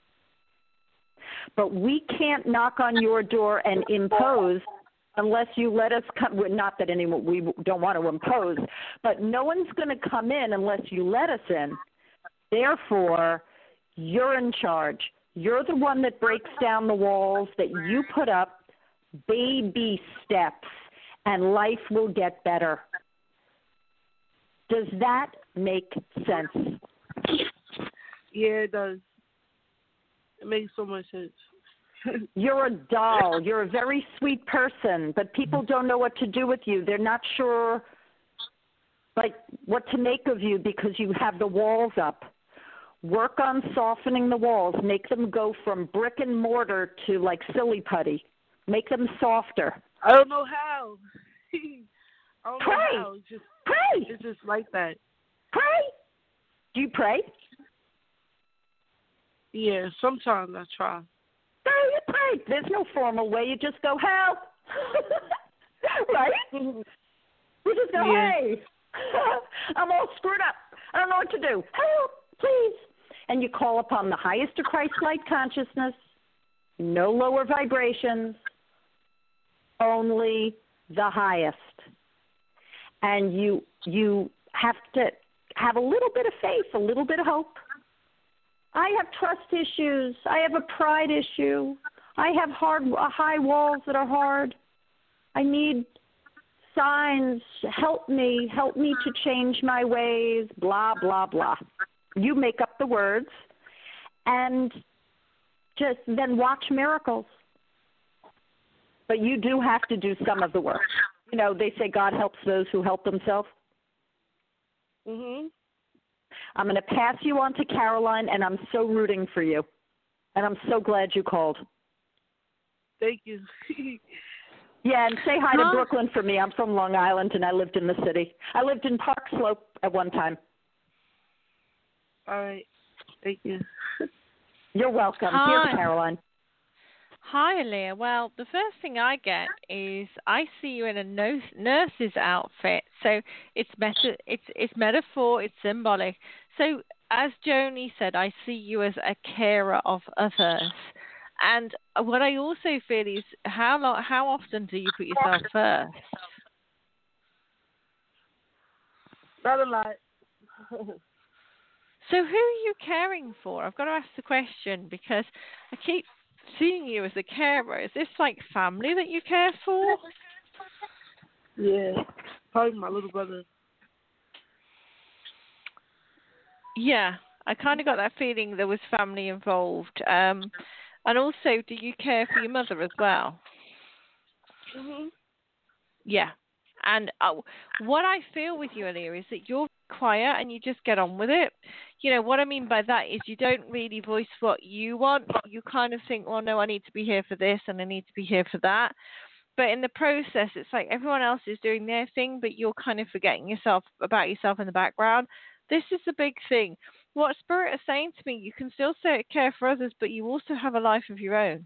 But we can't knock on your door and impose unless you let us come. Well, not that anyone, we don't want to impose, but no one's going to come in unless you let us in. Therefore, you're in charge. You're the one that breaks down the walls that you put up, baby steps, and life will get better. Does that make sense? Yeah, it does. It makes so much sense. You're a doll. You're a very sweet person, but people don't know what to do with you. They're not sure, like, what to make of you because you have the walls up. Work on softening the walls. Make them go from brick and mortar to, like, silly putty. Make them softer. I don't know how. I don't Pray. know how. It's just, Pray. it's just like that. Pray. Do you pray? Yeah, sometimes I try. No, you pray. There's no formal way. You just go, help. Right? You just go, Yeah. hey, I'm all screwed up. I don't know what to do. Help, please. And you call upon the highest of Christ-like consciousness, no lower vibrations, only the highest. And you you have to have a little bit of faith, a little bit of hope. I have trust issues. I have a pride issue. I have hard, uh, high walls that are hard. I need signs. Help me. Help me to change my ways, blah, blah, blah. You make up the words and just then watch miracles. But you do have to do some of the work. You know, they say God helps those who help themselves. Mhm. I'm going to pass you on to Caroline, and I'm so rooting for you. And I'm so glad you called. Thank you. Yeah, and say hi to Huh? Brooklyn for me. I'm from Long Island, and I lived in the city. I lived in Park Slope at one time. All right. Thank you. You're welcome. Hi. Here's Caroline. Hi, Leah. Well, the first thing I get is I see you in a nurse, nurse's outfit. So it's meta, it's it's metaphor, it's symbolic. So as Joni said, I see you as a carer of others. And what I also feel is how long, how often do you put yourself first? Not a lot. So who are you caring for? I've got to ask the question because I keep seeing you as a carer. Is this like family that you care for? Yeah. Probably my little brother. Yeah, I kind of got that feeling there was family involved. Um, and also, do you care for your mother as well? Mhm. Yeah. And uh, what I feel with you, Leah, is that you're quiet and you just get on with it. You know, what I mean by that is you don't really voice what you want. You kind of think, well, no, I need to be here for this and I need to be here for that. But in the process, it's like everyone else is doing their thing, but you're kind of forgetting yourself about yourself in the background. This is the big thing. What Spirit is saying to me, you can still say care for others, but you also have a life of your own.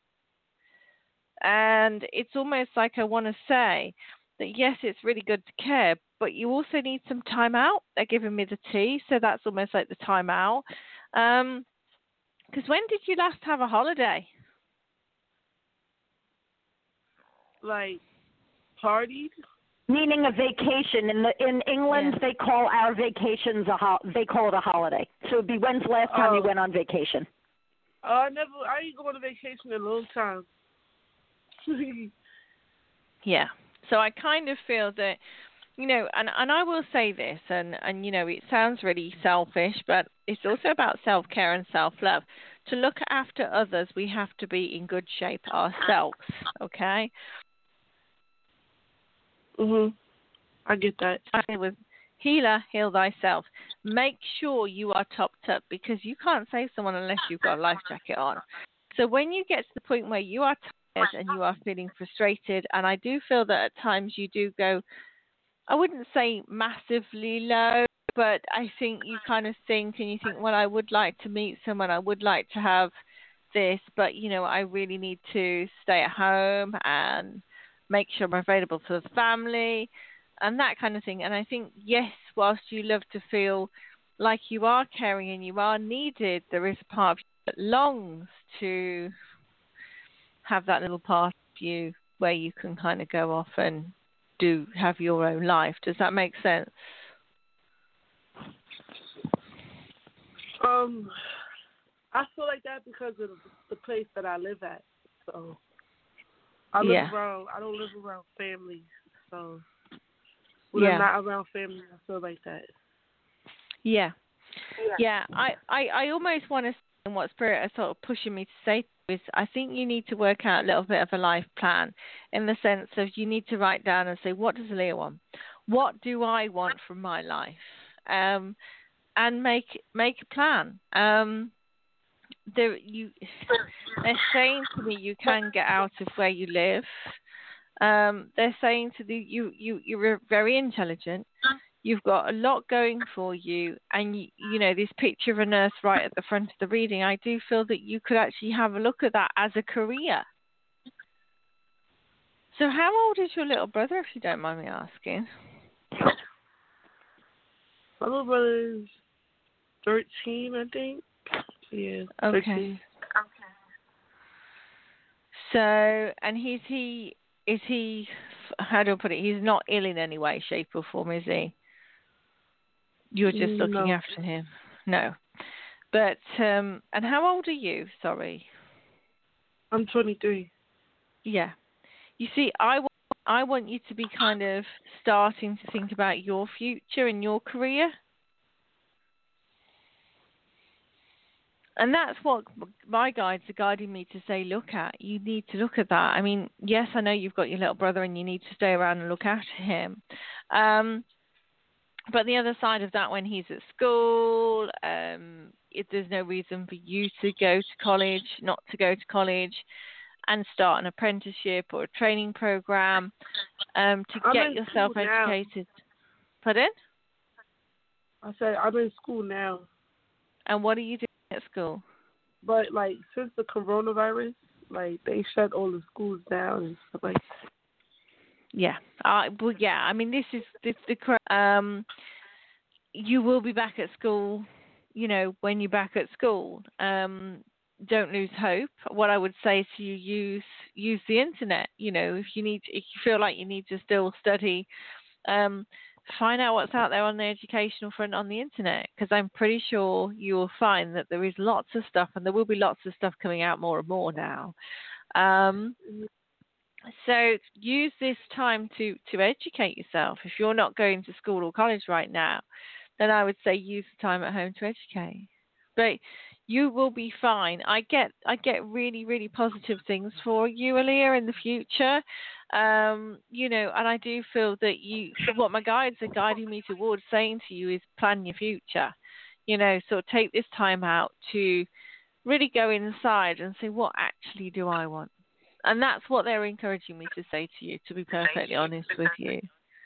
And it's almost like I want to say that, yes, it's really good to care, but you also need some time out. They're giving me the tea, so that's almost like the time out. Um, Because when did you last have a holiday? Like, partied? Meaning a vacation. In the in England, Yeah. they call our vacations a ho- they call it a holiday. So it'd be when's the last time Oh. you went on vacation? Oh, I never, I ain't going on vacation in a long time. Yeah. So I kind of feel that, you know, and, and I will say this, and, and, you know, it sounds really selfish, but it's also about self-care and self-love. To look after others, we have to be in good shape ourselves, okay? Mhm. I get that. I was healer, heal thyself. Make sure you are topped up, because you can't save someone unless you've got a life jacket on. So when you get to the point where you are tired and you are feeling frustrated, and I do feel that at times you do go, I wouldn't say massively low, but I think you kind of think and you think, well, I would like to meet someone, I would like to have this, but, you know, I really need to stay at home and make sure I'm available for the family and that kind of thing. And I think, yes, whilst you love to feel like you are caring and you are needed, there is a part of you that longs to have that little part of you where you can kind of go off and do have your own life. Does that make sense? Um, I feel like that because of the place that I live at. So I live Yeah. around. I don't live around family. So when Yeah. I'm not around family, I feel like that. Yeah. Yeah. I, I, I almost want to say, and what Spirit is sort of pushing me to say is, I think you need to work out a little bit of a life plan, in the sense of you need to write down and say, what does Leah want? What do I want from my life? Um, and make make a plan. Um, there you they're saying to me you can get out of where you live. Um, they're saying to the you you you're very intelligent. You've got a lot going for you, and you, you know this picture of a nurse right at the front of the reading. I do feel that you could actually have a look at that as a career. So, how old is your little brother, if you don't mind me asking? My little brother is thirteen, I think. Yeah. Okay. thirteen. So, and he's he is he? How do I put it? He's not ill in any way, shape, or form, is he? You're just looking No. after him. No. But um, and how old are you? Sorry. I'm twenty-three. Yeah. You see, I want, I want you to be kind of starting to think about your future and your career. And that's what my guides are guiding me to say, look at. You need to look at that. I mean, yes, I know you've got your little brother and you need to stay around and look after him. Um, but the other side of that, when he's at school, um, if there's no reason for you to go to college, not to go to college, and start an apprenticeship or a training program um, to I'm get in yourself school now. educated. Pardon? I said I'm in school now. And what are you doing at school? But, like, since the coronavirus, like, they shut all the schools down and stuff like that. Yeah. Uh, well, yeah. I mean, this is this, the correct. Um, you will be back at school, you know, when you're back at school. Um, don't lose hope. What I would say to you, use use the internet. You know, if you need, if you feel like you need to still study, um, find out what's out there on the educational front on the internet, because I'm pretty sure you will find that there is lots of stuff, and there will be lots of stuff coming out more and more now. Um, so use this time to, to educate yourself. If you're not going to school or college right now, then I would say use the time at home to educate. But you will be fine. I get I get really, really positive things for you, Aaliyah, in the future. Um, you know, and I do feel that you, what my guides are guiding me towards saying to you is plan your future. You know, so take this time out to really go inside and say, what actually do I want? And that's what they're encouraging me to say to you, to be perfectly honest with you.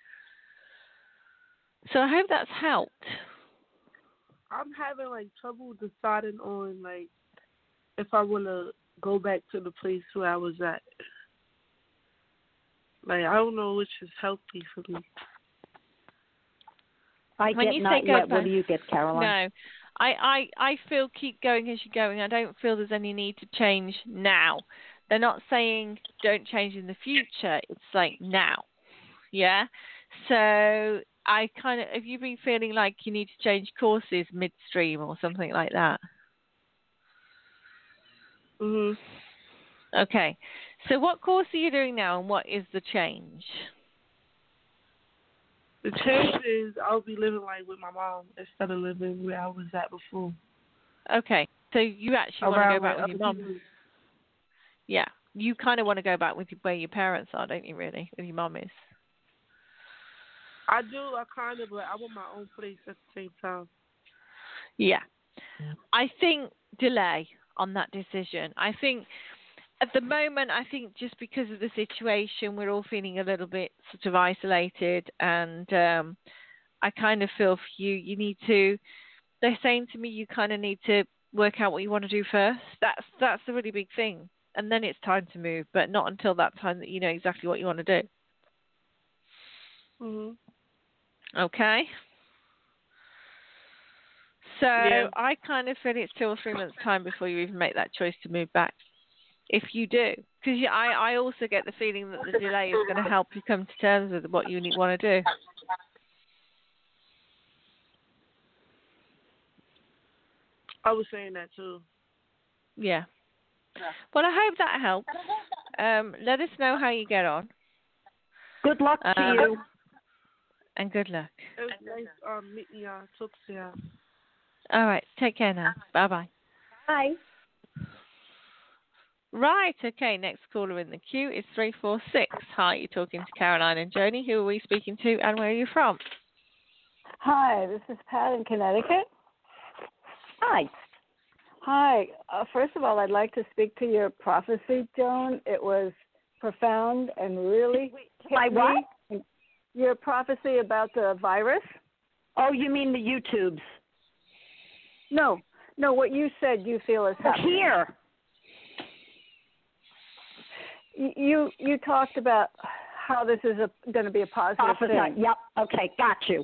So I hope that's helped. I'm having, like, trouble deciding on, like, if I want to go back to the place where I was at. Like, I don't know which is healthy for me. I When get you not say go yet. back, What do you get, Caroline? no, I, I, I feel keep going as you're going. I don't feel there's any need to change now. They're not saying don't change in the future. It's like now. Yeah. So I kind of, have you been feeling like you need to change courses midstream or something like that? Mhm. Okay. So what course are you doing now and what is the change? The change is I'll be living like with my mom instead of living where I was at before. Okay. So you actually want to go back with your mom? People. Yeah. You kind of want to go back with where your parents are, don't you, really? Where your mom is. I do, I kind of, but I want my own place at the same time. Yeah. I think delay on that decision. I think at the moment, I think just because of the situation, we're all feeling a little bit sort of isolated, and um, I kind of feel for you, you need to, they're saying to me, you kind of need to work out what you want to do first. That's, that's the really big thing. And then it's time to move, but not until that time that you know exactly what you want to do. Mhm. Okay? So Yeah. I kind of feel it's two or three months' time before you even make that choice to move back. If you do. Because I, I also get the feeling that the delay is going to help you come to terms with what you want to do. I was saying that too. Yeah. Well, I hope that helps. Um, let us know how you get on. Good luck to Um, you. And good luck. It was nice um, meeting y'all. Talk to y'all. All right. Take care now. Bye-bye. Bye. Right. Okay. Next caller in the queue is three four six. Hi, you're talking to Caroline and Joni. Who are we speaking to and where are you from? Hi, this is Pat in Connecticut. Hi. Hi. Uh, first of all, I'd like to speak to your prophecy, Joan. It was profound and really hit My what? me. Your prophecy about the virus. Oh, you mean the YouTubes? No, no. What you said, you feel is Oh, happening. here. Y- You you talked about how this is a, going to be a positive Prophecy. thing. Yep. Okay. Got you.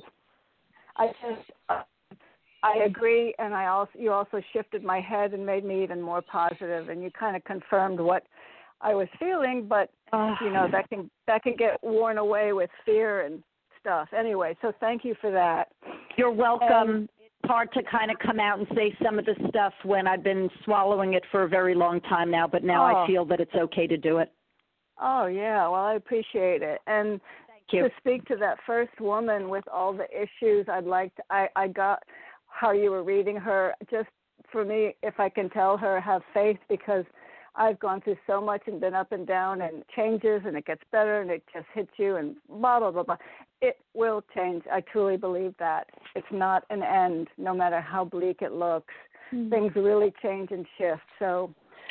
I just uh, I agree, and I also you also shifted my head and made me even more positive, and you kind of confirmed what I was feeling. But Uh, you know that can that can get worn away with fear and stuff. Anyway, so thank you for that. You're welcome. Um, it's hard to kind of come out and say some of the stuff when I've been swallowing it for a very long time now, but now Oh. I feel that it's okay to do it. Oh yeah, well I appreciate it. And Thank you. to speak to that first woman with all the issues, I'd like to, I I got how you were reading her. Just for me, if I can tell her, have faith, because I've gone through so much and been up and down and changes, and it gets better and it just hits you and blah blah blah blah. It will change. I truly believe that. It's not an end, no matter how bleak it looks. Mm-hmm. Things really change and shift. So,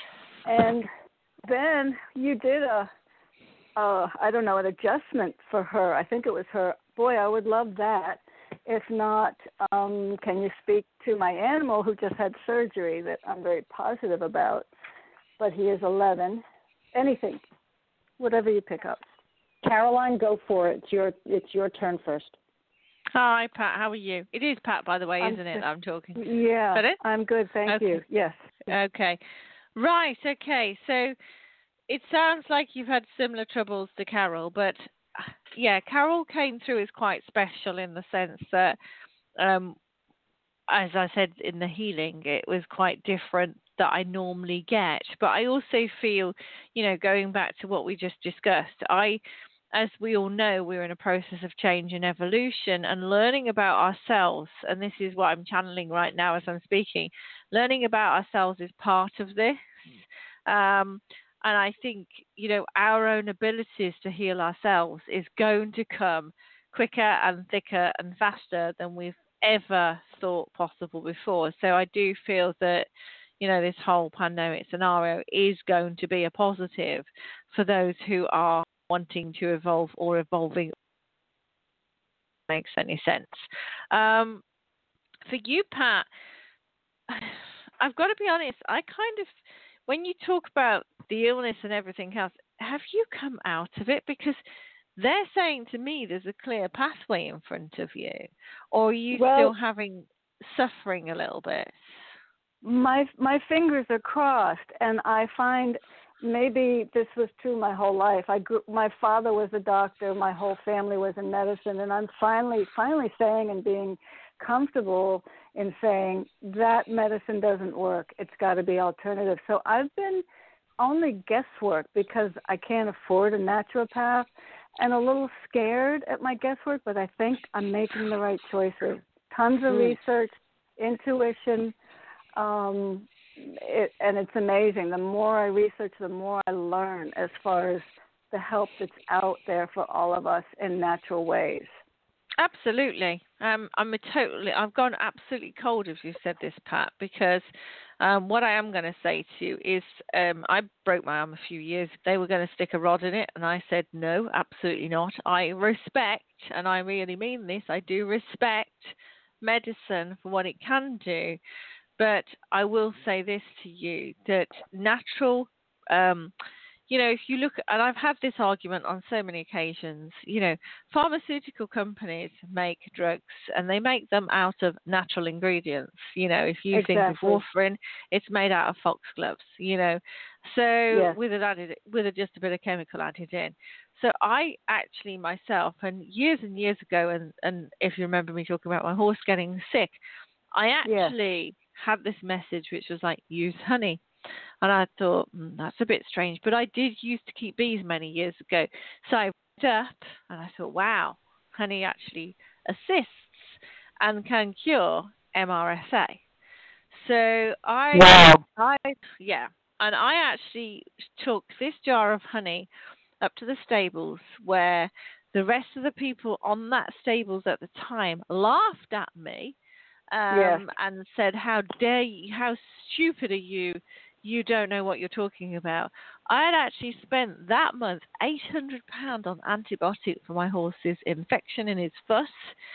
and then you did a, uh, I don't know, an adjustment for her. I think it was her. Boy, I would love that. If not, um, can you speak to my animal who just had surgery that I'm very positive about, but he is eleven. Anything, whatever you pick up. Caroline, go for it. It's your it's your turn first. Hi, Pat. How are you? It is Pat, by the way, I'm isn't it? good. I'm talking. Yeah, Got it? I'm good, thank Okay. you. Yes. Okay. Right. Okay. So it sounds like you've had similar troubles to Carol, but yeah, Carol came through as quite special in the sense that, um, as I said in the healing, it was quite different that I normally get. But I also feel, you know, going back to what we just discussed, I, as we all know, we're in a process of change and evolution and learning about ourselves. And this is what I'm channeling right now as I'm speaking. Learning about ourselves is part of this. Um, and I think, you know, our own abilities to heal ourselves is going to come quicker and thicker and faster than we've ever thought possible before. So I do feel that, you know, this whole pandemic scenario is going to be a positive for those who are wanting to evolve or evolving. Makes any sense. Um, for you, Pat, I've got to be honest, I kind of, when you talk about the illness and everything else, have you come out of it? Because they're saying to me there's a clear pathway in front of you. Or are you Well, still having suffering a little bit. My my fingers are crossed, and I find maybe this was true my whole life. I grew, my father was a doctor, my whole family was in medicine, and I'm finally finally saying and being comfortable in saying that medicine doesn't work. It's got to be alternative. So I've been only guesswork because I can't afford a naturopath, and a little scared at my guesswork, but I think I'm making the right choices. Tons of mm. research, intuition, um, it, and it's amazing. The more I research, the more I learn as far as the help that's out there for all of us in natural ways. Absolutely. Um, I'm a totally. I've gone absolutely cold if you said this, Pat, because um, what I am going to say to you is um, I broke my arm a few years. They were going to stick a rod in it, and I said no, absolutely not. I respect, and I really mean this. I do respect medicine for what it can do, but I will say this to you: that natural. Um, You know, if you look, and I've had this argument on so many occasions, you know, pharmaceutical companies make drugs and they make them out of natural ingredients. You know, if you exactly. think of warfarin, it's made out of foxgloves, you know, so yes. with it added, with it just a bit of chemical added in. So I actually myself, and years and years ago, and, and if you remember me talking about my horse getting sick, I actually yes. had this message which was like, use honey. And I thought, mm, that's a bit strange. But I did used to keep bees many years ago. So I went up and I thought, wow, honey actually assists and can cure M R S A. So I, wow. I, yeah. And I actually took this jar of honey up to the stables where the rest of the people on that stables at the time laughed at me um, yes. and said, how dare you, how stupid are you? You don't know what you're talking about. I had actually spent that month eight hundred pounds on antibiotics for my horse's infection in his fuss.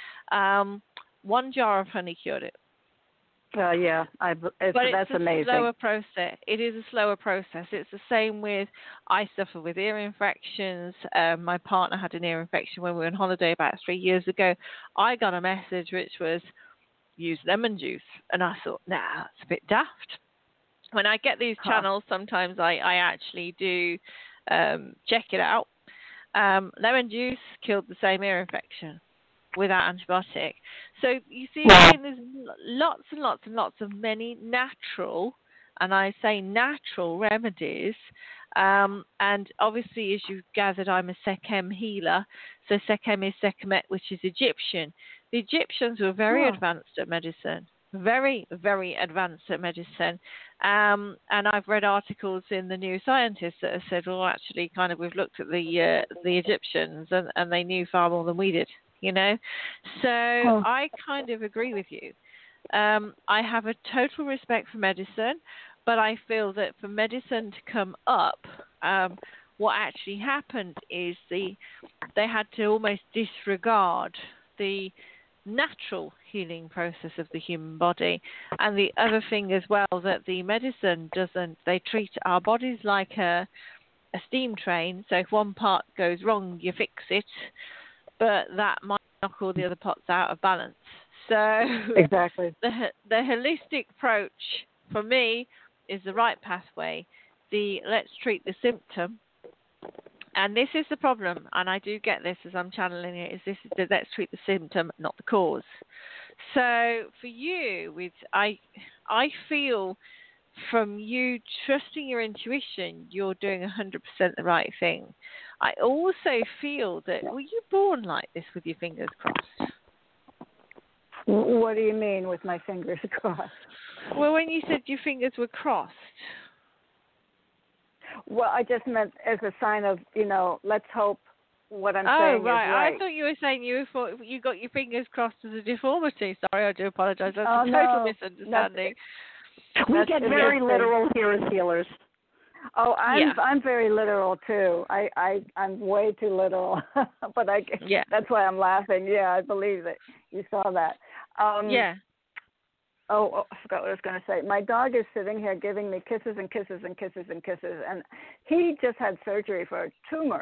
Um, one jar of honey cured it. Uh, yeah, I, it's, but it's that's a amazing. slower process. It is a slower process. It's the same with, I suffer with ear infections. Um, my partner had an ear infection when we were on holiday about three years ago. I got a message which was, use lemon juice. And I thought, nah, that's a bit daft. When I get these channels, huh. sometimes I, I actually do um, check it out. Um, lemon juice killed the same ear infection without antibiotic. So you see, yeah. there's lots and lots and lots of many natural, and I say natural remedies. Um, and obviously, as you've gathered, I'm a Sekhem healer. So Sekhem is Sekhmet, which is Egyptian. The Egyptians were very oh. advanced at medicine. Very, very advanced at medicine. Um, and I've read articles in the New Scientist that have said, well, actually, kind of, we've looked at the uh, the Egyptians and, and they knew far more than we did, you know. So oh. I kind of agree with you. Um, I have a total respect for medicine, but I feel that for medicine to come up, um, what actually happened is the they had to almost disregard the natural healing process of the human body. And the other thing as well, that the medicine doesn't, they treat our bodies like a, a steam train. So if one part goes wrong, you fix it, but that might knock all the other parts out of balance. So exactly, the, the holistic approach for me is the right pathway. The let's treat the symptom. And this is the problem, and I do get this as I'm channeling it, is this is the let's treat the symptom, not the cause. So for you, with I, I feel from you trusting your intuition, you're doing one hundred percent the right thing. I also feel that, were you born like this with your fingers crossed? What do you mean with my fingers crossed? Well, when you said your fingers were crossed. Well, I just meant as a sign of, you know, let's hope what I'm oh, saying right. is right. I thought you were saying you thought you got your fingers crossed as a deformity. Sorry, I do apologize. That's oh, a total no. misunderstanding. That's, we get very literal here as healers. Oh, I'm yeah. I'm very literal too. I I I'm way too literal, but I yeah. that's why I'm laughing. Yeah, I believe that you saw that. Um, yeah. Oh, oh, I forgot what I was going to say. My dog is sitting here giving me kisses and kisses and kisses and kisses, and he just had surgery for a tumor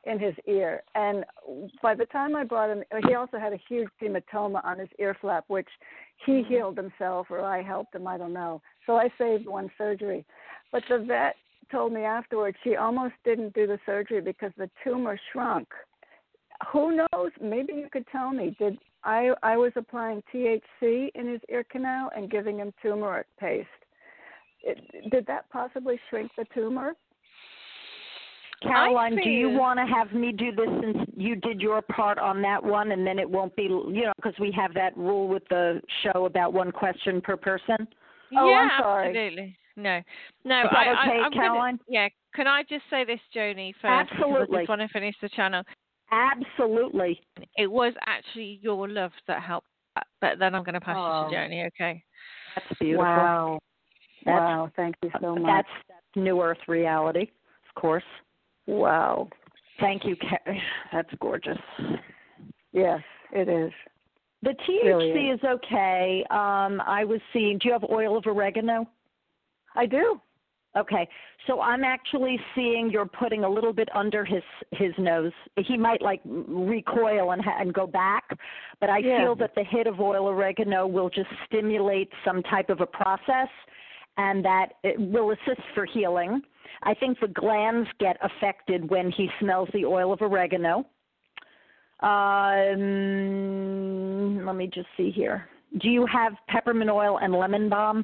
in his ear. And by the time I brought him, he also had a huge hematoma on his ear flap, which he healed himself or I helped him, I don't know. So I saved one surgery. But the vet told me afterwards she almost didn't do the surgery because the tumor shrunk. Who knows? Maybe you could tell me. Did I, I was applying T H C in his ear canal and giving him turmeric paste. It, did that possibly shrink the tumor? Caroline, feel... do you want to have me do this since you did your part on that one, and then it won't be, you know, because we have that rule with the show about one question per person? Oh, yeah, I'm sorry. Absolutely. No, no. Is that I, okay, I, I'm Caroline? Gonna, yeah. Can I just say this, Joni, first? Absolutely. I just want to finish the channel. Absolutely. It was actually your love that helped, but then I'm going to pass Oh. you to Joni. Okay. That's beautiful. Wow. That's, wow. Thank you so much. That's, that's New Earth reality, of course. Wow. Thank you, Carrie. That's gorgeous. Yes, it is. The T H C really is. is okay. Um, I was seeing, do you have oil of oregano? I do. Okay, so I'm actually seeing you're putting a little bit under his his nose. He might like recoil and ha- and go back, but I yeah. feel that the hit of oil oregano will just stimulate some type of a process, and that it will assist for healing. I think the glands get affected when he smells the oil of oregano. Um, let me just see here. Do you have peppermint oil and lemon balm?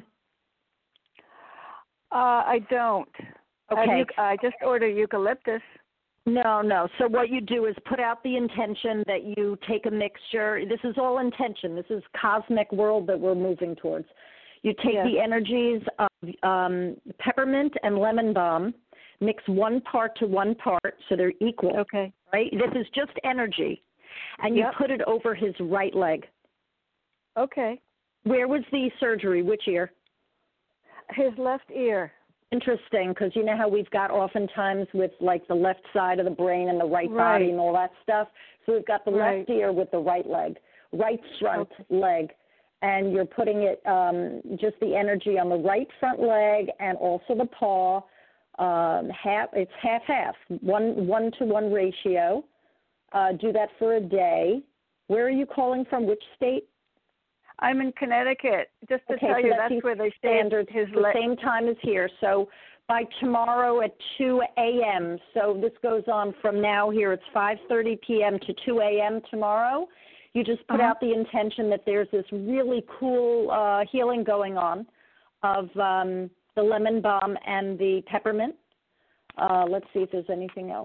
Uh, I don't. Okay. You, I just ordered eucalyptus. No, no. So what you do is put out the intention that you take a mixture. This is all intention. This is cosmic world that we're moving towards. You take yes. the energies of um, peppermint and lemon balm, mix one part to one part so they're equal. Okay. Right? This is just energy. And you yep. put it over his right leg. Okay. Where was the surgery? Which ear? His left ear. Interesting, because you know how we've got oftentimes with like the left side of the brain and the right, right. body and all that stuff. So we've got the right. left ear with the right leg, right front okay. leg. And you're putting it, um, just the energy on the right front leg and also the paw. Um, half, it's half-half, one, one to one ratio. Uh, do that for a day. Where are you calling from? Which state? I'm in Connecticut. Just to okay, tell so you, that's, that's where they standard. his the le- same time as here. So by tomorrow at two a.m., so this goes on from now here, it's five thirty p.m. to two a.m. tomorrow. You just put uh-huh. out the intention that there's this really cool uh, healing going on of um, the lemon balm and the peppermint. Uh, let's see if there's anything else.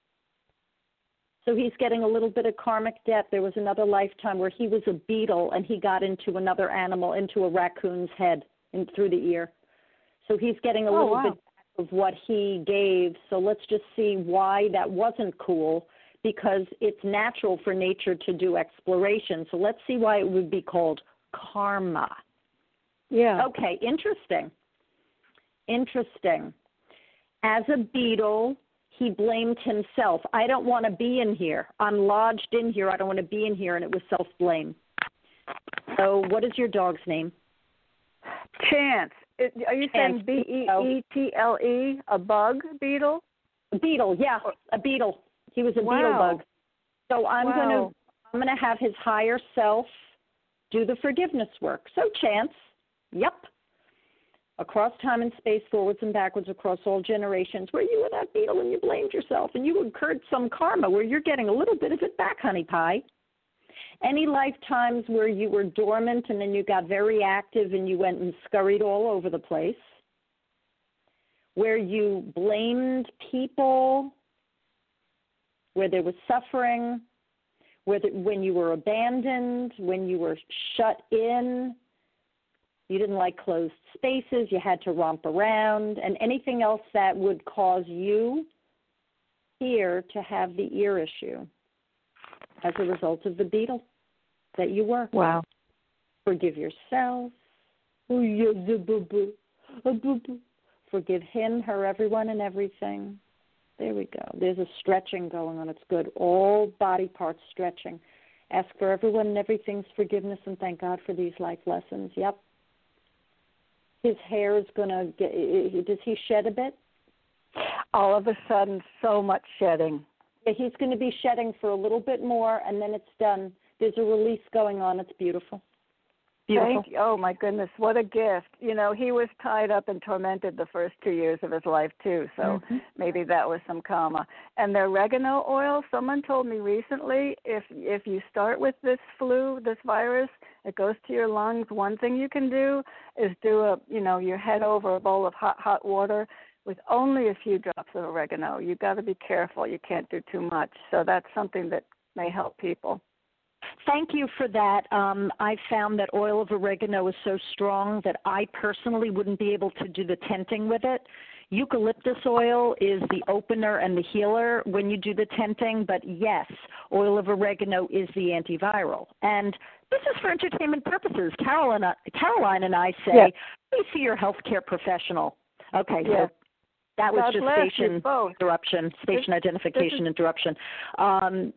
So he's getting a little bit of karmic debt. There was another lifetime where he was a beetle and he got into another animal, into a raccoon's head and through the ear. So he's getting a oh, little wow. bit of what he gave. So let's just see why that wasn't cool, because it's natural for nature to do exploration. So let's see why it would be called karma. Yeah. Okay, interesting. Interesting. As a beetle, he blamed himself. I don't want to be in here. I'm lodged in here. I don't want to be in here, and it was self-blame. So what is your dog's name? Chance. It, are you Chance. saying B E E T L E, a bug beetle? A beetle, yeah, a beetle. He was a wow. beetle bug. So I'm wow. going to I'm going to have his higher self do the forgiveness work. So Chance, yep. Across time and space, forwards and backwards, across all generations, where you were that beetle and you blamed yourself and you incurred some karma where you're getting a little bit of it back, honey pie. Any lifetimes where you were dormant and then you got very active and you went and scurried all over the place, where you blamed people, where there was suffering, where the, when you were abandoned, when you were shut in, you didn't like closed spaces, you had to romp around, and anything else that would cause you here to have the ear issue as a result of the beetle that you were. Wow. Forgive yourself. Forgive him, her, everyone, and everything. There we go. There's a stretching going on. It's good. All body parts stretching. Ask for everyone and everything's forgiveness and thank God for these life lessons. Yep. His hair is going to get, does he shed a bit? All of a sudden, so much shedding. Yeah, he's going to be shedding for a little bit more, and then it's done. There's a release going on. It's beautiful. Beautiful. Thank you. Oh, my goodness, what a gift. You know, he was tied up and tormented the first two years of his life, too, so mm-hmm. maybe that was some karma. And the oregano oil, someone told me recently, if if you start with this flu, this virus, it goes to your lungs. One thing you can do is do a, you know, your head over a bowl of hot, hot water with only a few drops of oregano. You've got to be careful. You can't do too much. So that's something that may help people. Thank you for that. Um, I found that oil of oregano is so strong that I personally wouldn't be able to do the tenting with it. Eucalyptus oil is the opener and the healer when you do the tenting, but yes, oil of oregano is the antiviral. And this is for entertainment purposes. Caroline, Caroline and I say, yes. Please see your healthcare professional. Okay, yes. So that was God just station interruption, station this, identification this is, interruption. Um,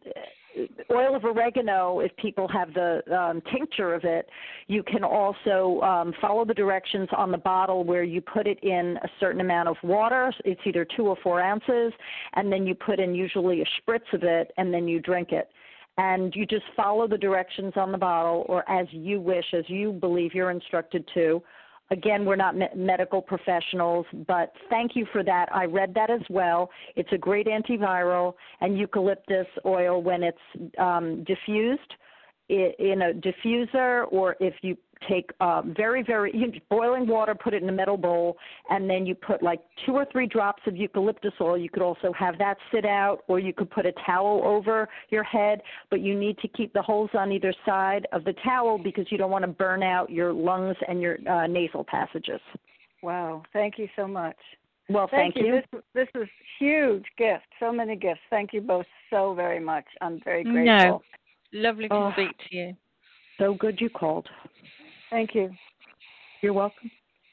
Oil of oregano, if people have the um, tincture of it, you can also um, follow the directions on the bottle where you put it in a certain amount of water. It's either two or four ounces, and then you put in usually a spritz of it, and then you drink it. And you just follow the directions on the bottle, or as you wish, as you believe you're instructed to. Again, we're not me- medical professionals, but thank you for that. I read that as well. It's a great antiviral, and eucalyptus oil, when it's um, diffused in a diffuser, or if you take uh, very, very you, boiling water, put it in a metal bowl, and then you put like two or three drops of eucalyptus oil. You could also have that sit out, or you could put a towel over your head, but you need to keep the holes on either side of the towel because you don't want to burn out your lungs and your uh, nasal passages. Wow. Thank you so much. Well, thank, thank you. you. This, this is huge gift. So many gifts. Thank you both so very much. I'm very grateful. No. Lovely to oh, speak to you. So good you called. Thank you. You're welcome.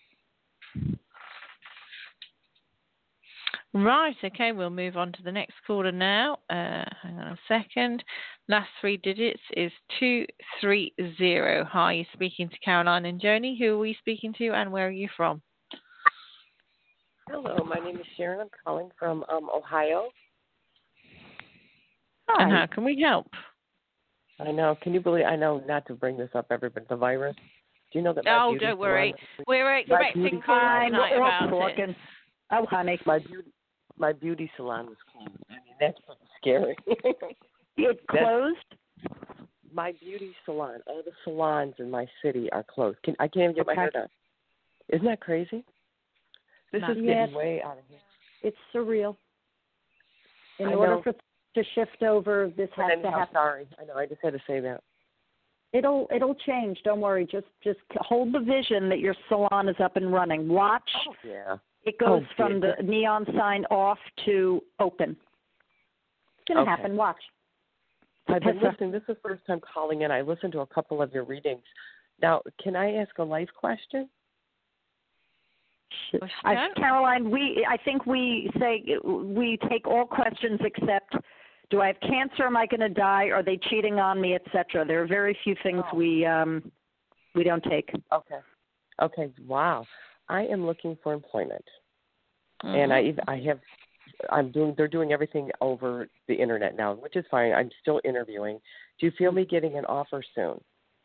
Right, okay, we'll move on to the next caller now. Uh, hang on a second. Last three digits is two three zero. Hi, you're speaking to Caroline and Joni. Who are we speaking to, and where are you from? Hello, my name is Sharon. I'm calling from um, Ohio. Hi. And how can we help? I know. Can you believe? I know not to bring this up, everybody. The virus. Do you know that? My oh, beauty don't worry. salon, We're expecting calls tonight about it. Oh, honey, my beauty, my beauty salon was closed. I mean, that's scary. It closed. My beauty salon. All the salons in my city are closed. Can I can't even get okay. my hair done. Isn't that crazy? This not is yet. Getting way out of hand. It's surreal. In I order know. for to shift over, this has and to happen. Sorry, I know. I just had to say that. It'll it'll change. Don't worry. Just just hold the vision that your salon is up and running. Watch. Oh, yeah. It goes oh, from yeah. the neon sign off to open. It's gonna okay. happen. Watch. I've been listening. This is the first time calling in. I listened to a couple of your readings. Now, can I ask a life question? I, Caroline, we I think we say we take all questions except, do I have cancer? Am I going to die? Are they cheating on me, et cetera? There are very few things oh. we um, we don't take. Okay. Okay. Wow. I am looking for employment, mm-hmm. and I I have I'm doing they're doing everything over the internet now, which is fine. I'm still interviewing. Do you feel me getting an offer soon?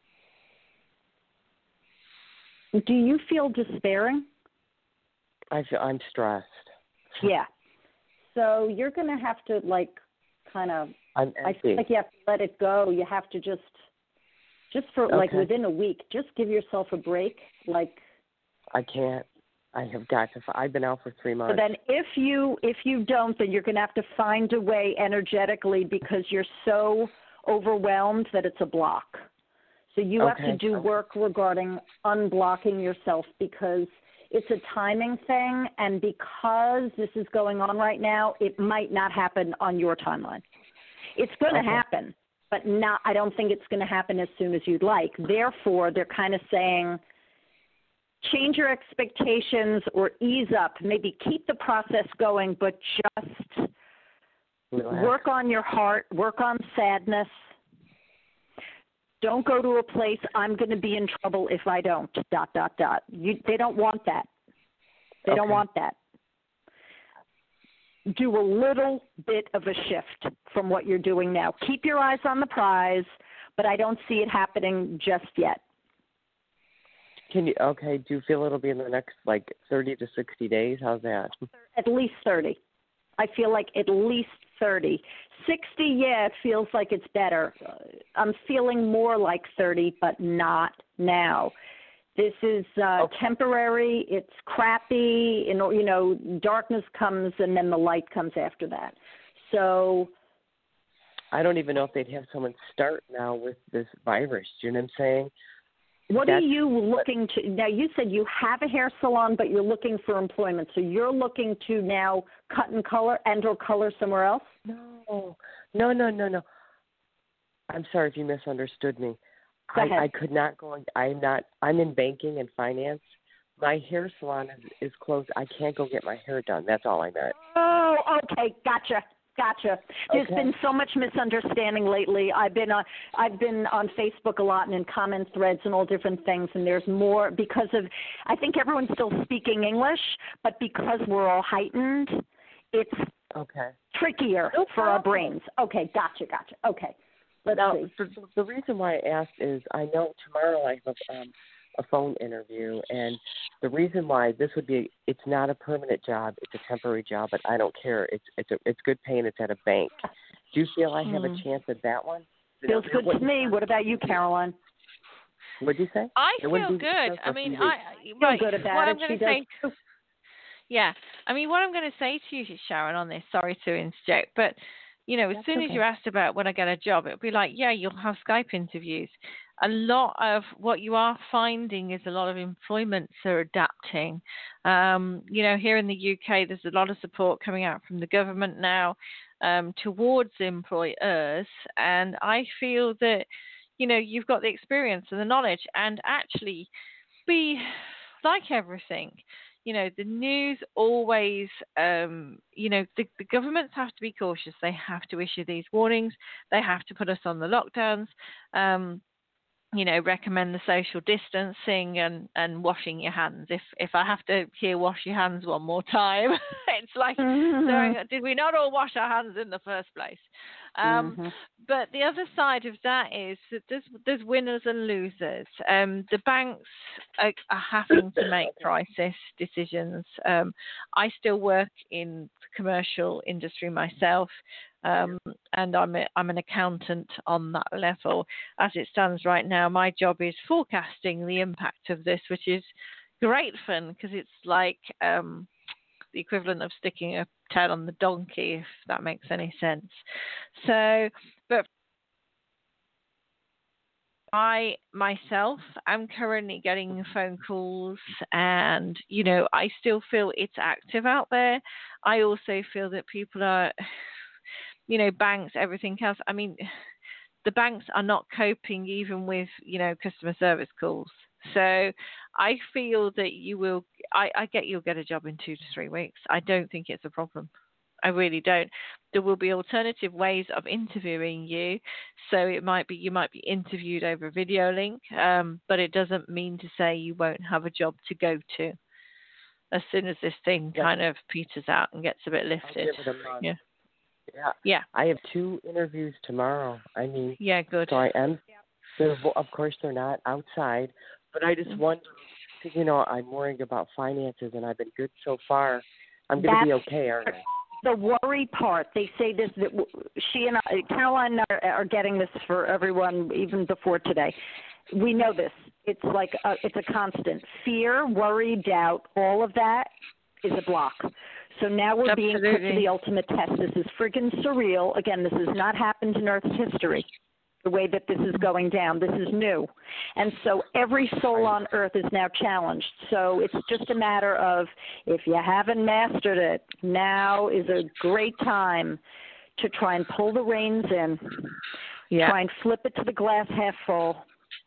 Do you feel despairing? I feel I'm stressed. Yeah. So you're going to have to like kind of. I'm empty. I feel like you have to let it go. You have to just, just for okay. like within a week, just give yourself a break. Like. I can't. I have got to. I've been out for three months. So then, if you if you don't, then you're going to have to find a way energetically because you're so overwhelmed that it's a block. So you okay. have to do okay. work regarding unblocking yourself because it's a timing thing, and because this is going on right now, it might not happen on your timeline. It's going to okay. happen, but not. I don't think it's going to happen as soon as you'd like. Therefore, they're kind of saying, change your expectations or ease up. Maybe keep the process going, but just Relax. Work on your heart, work on sadness. Don't go to a place, I'm going to be in trouble if I don't, dot, dot, dot. You, they don't want that. They okay. don't want that. do a little bit of a shift from what you're doing now. Keep your eyes on the prize, but I don't see it happening just yet. Can you, okay, do you feel it'll be in the next, like, thirty to sixty days? How's that? At least thirty. I feel like at least thirty. sixty, yeah, it feels like it's better. I'm feeling more like thirty, but not now. This is uh, okay. temporary. It's crappy. You know, you know, darkness comes and then the light comes after that. So I don't even know if they'd have someone start now with this virus. Do you know what I'm saying? What That's, are you looking to? Now, you said you have a hair salon, but you're looking for employment. So you're looking to now cut and color and or color somewhere else? No, no, no, no, no. I'm sorry if you misunderstood me. Go I, ahead. I could not go. I'm not. I'm in banking and finance. My hair salon is, is closed. I can't go get my hair done. That's all I meant. Oh, okay, gotcha. Gotcha. There's Okay. been so much misunderstanding lately. I've been on, I've been on Facebook a lot and in comment threads and all different things, and there's more because of, I think everyone's still speaking English, but because we're all heightened, it's Okay. trickier No for our problem. brains. Okay, gotcha, gotcha. Okay, let's Now, see. the, the reason why I asked is I know tomorrow I have a, um, a phone interview, and the reason why this would be, it's not a permanent job, it's a temporary job, but I don't care. It's it's a, it's good pay and it's at a bank. Do you feel I have Mm. a chance at that one? Feels good to me. What about you, Caroline? What did you say? I It feel wouldn't be good. just I a mean, few I weeks. right. Feel good about what it. I'm going She to say, does too. yeah. I mean, what I'm going to say to you, Sharon, on this. Sorry to interject, but you know, as That's soon okay. as you asked about when I get a job, it'll be like, yeah, you'll have Skype interviews. A lot of what you are finding is a lot of employments are adapting. Um, you know, here in the U K, there's a lot of support coming out from the government now um, towards employers, and I feel that, you know, you've got the experience and the knowledge, and actually be like everything. You know, the news always, um, you know, the, the governments have to be cautious. They have to issue these warnings. They have to put us on the lockdowns, um, you know, recommend the social distancing and, and washing your hands. If if I have to hear wash your hands one more time, it's like, Mm-hmm. so did we not all wash our hands in the first place? Um, Mm-hmm. But the other side of that is that there's, there's winners and losers. Um, the banks are, are having to make crisis decisions. Um, I still work in the commercial industry myself, um, and I'm a, I'm an accountant on that level. As it stands right now, my job is forecasting the impact of this, which is great fun because it's like um, the equivalent of sticking a tail on the donkey, if that makes any sense. So, but I myself am currently getting phone calls, and you know, I still feel it's active out there. I also feel that people are, you know, banks, everything else. I mean, the banks are not coping even with, you know, customer service calls. So I feel that you will, I, I get you'll get a job in two to three weeks. I don't think it's a problem. I really don't. There will be alternative ways of interviewing you. So it might be, you might be interviewed over a video link, um, but it doesn't mean to say you won't have a job to go to as soon as this thing Yeah. kind of peters out and gets a bit I'll lifted. give it a month. Yeah. Yeah. Yeah. I have two interviews tomorrow. I mean, Yeah, good. so I am. They're, of course, they're not outside, but I just wonder. Because, you know, I'm worrying about finances, and I've been good so far. I'm going to be okay, aren't I? The worry part, they say this, that she and I, Caroline are, are getting this for everyone even before today. We know this. It's like, a, it's a constant. Fear, worry, doubt, all of that is a block. So now we're being put to Absolutely. the ultimate test. This is friggin' surreal. Again, this has not happened in Earth's history, the way that this is going down. This is new. And so every soul on Earth is now challenged. So it's just a matter of, if you haven't mastered it, now is a great time to try and pull the reins in, Yeah. try and flip it to the glass half full.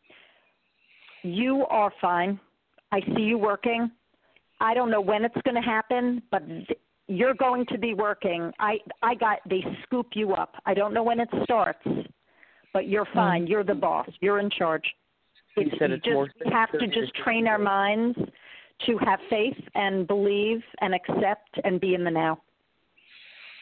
You are fine. I see you working. I don't know when it's going to happen, but th- you're going to be working. I, I got, they scoop you up. I don't know when it starts, but you're fine. You're the boss. You're in charge. You It's, said you it's just more than have to thirty just to train sixty our days. minds to have faith and believe and accept and be in the now.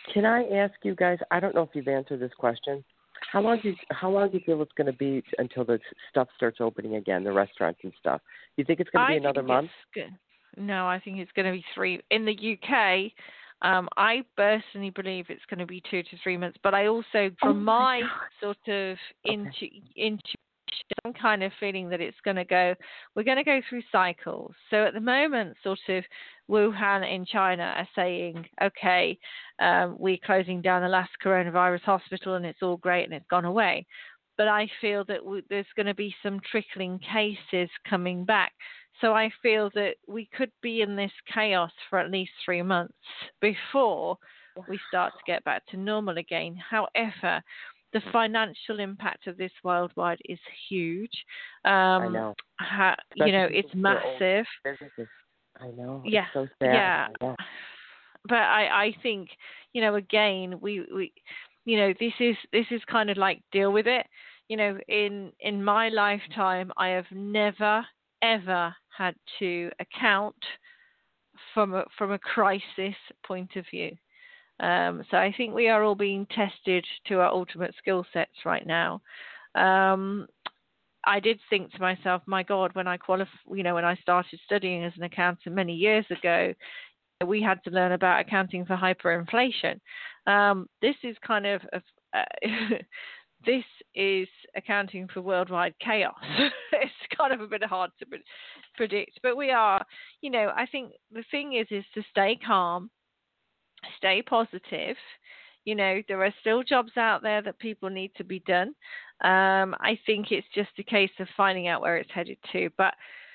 Can I ask you guys? I don't know if you've answered this question. How long do you, how long do you feel it's going to be until the stuff starts opening again, the restaurants and stuff? You think it's going to be I another think month? It's good. No, I think it's going to be three. In the U K, um, I personally believe it's going to be two to three months. But I also, from oh my, my sort of intu- okay. intuition, I'm kind of feeling that it's going to go, we're going to go through cycles. So at the moment, sort of Wuhan in China are saying, okay, um, we're closing down the last coronavirus hospital and it's all great and it's gone away. But I feel that w- there's going to be some trickling cases coming back. So I feel that we could be in this chaos for at least three months before we start to get back to normal again. However, the financial impact of this worldwide is huge. Um, I know. Ha, you know, it's massive. I know. Yeah. It's so sad. Yeah. I know. But I, I think, you know, again, we, we, you know, this is this is kind of like deal with it. You know, in in my lifetime, I have never ever had to account from a, from a crisis point of view. Um, so I think we are all being tested to our ultimate skill sets right now. Um, I did think to myself, my God, when I qualif- you know, when I started studying as an accountant many years ago, we had to learn about accounting for hyperinflation. Um, this is kind of, a, uh, this is accounting for worldwide chaos. It's kind of a bit hard to predict, but we are, you know, I think the thing is, is to stay calm, stay positive. You know, there are still jobs out there that people need to be done. Um, I think it's just a case of finding out where it's headed to. But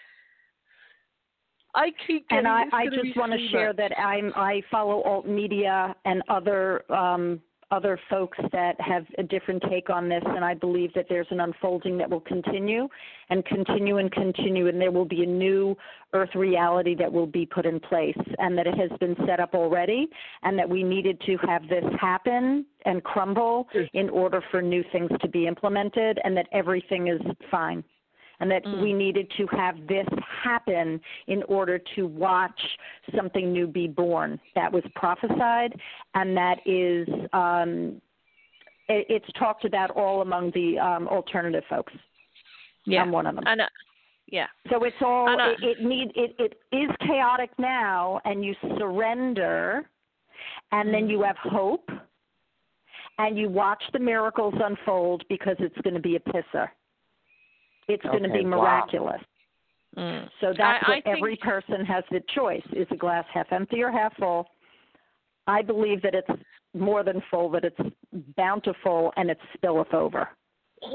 I keep getting and I, it's I gonna just be want to three share months. that I'm I follow alt media and other um, other folks that have a different take on this, and I believe that there's an unfolding that will continue and continue and continue, and there will be a new Earth reality that will be put in place, and that it has been set up already, and that we needed to have this happen and crumble in order for new things to be implemented, and that everything is fine. And that mm. we needed to have this happen in order to watch something new be born. That was prophesied, and that is, um, it, it's talked about all among the um, alternative folks. Yeah. I'm one of them. And, uh, yeah. So it's all, and, uh, it, it, need, it, it is chaotic now, and you surrender, and mm. then you have hope, and you watch the miracles unfold because it's going to be a pisser. It's going okay, to be miraculous. Wow. Mm. So that's I, what I every think... person has the choice. Is the glass half empty or half full? I believe that it's more than full, that it's bountiful, and it spilleth over. So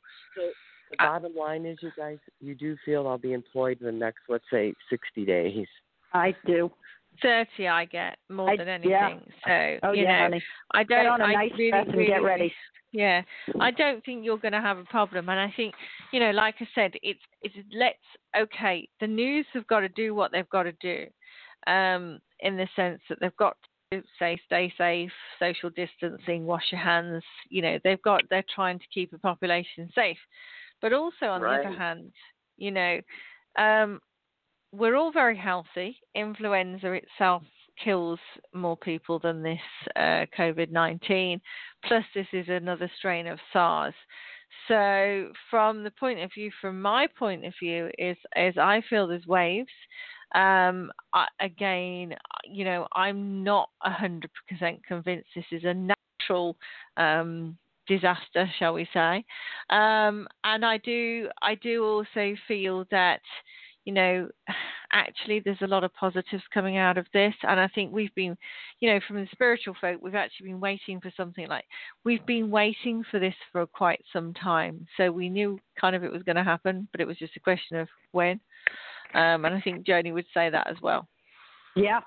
the bottom line is, you guys, you do feel I'll be employed in the next, let's say, sixty days. I do. thirty I get more I, than anything. Yeah. So, oh, you yeah, know, honey. I don't, get on a I nice really, dress and really, get ready. Yeah, I don't think you're going to have a problem. And I think, you know, like I said, it's, it's let's, okay, the news have got to do what they've got to do, um, in the sense that they've got to say, stay safe, social distancing, wash your hands. You know, they've got, they're trying to keep a population safe. But also on right. the other hand, you know, um, we're all very healthy. Influenza itself kills more people than this uh, COVID nineteen. Plus, this is another strain of SARS. So, from the point of view, from my point of view, is is I feel there's waves. Um, I, again, you know, I'm not a hundred percent convinced this is a natural um, disaster, shall we say? Um, and I do, I do also feel that, you know, actually there's a lot of positives coming out of this. And I think we've been, you know, from the spiritual folk, we've actually been waiting for something like, we've been waiting for this for quite some time. So we knew kind of it was going to happen, but it was just a question of when. Um, and I think Joni would say that as well. Yeah.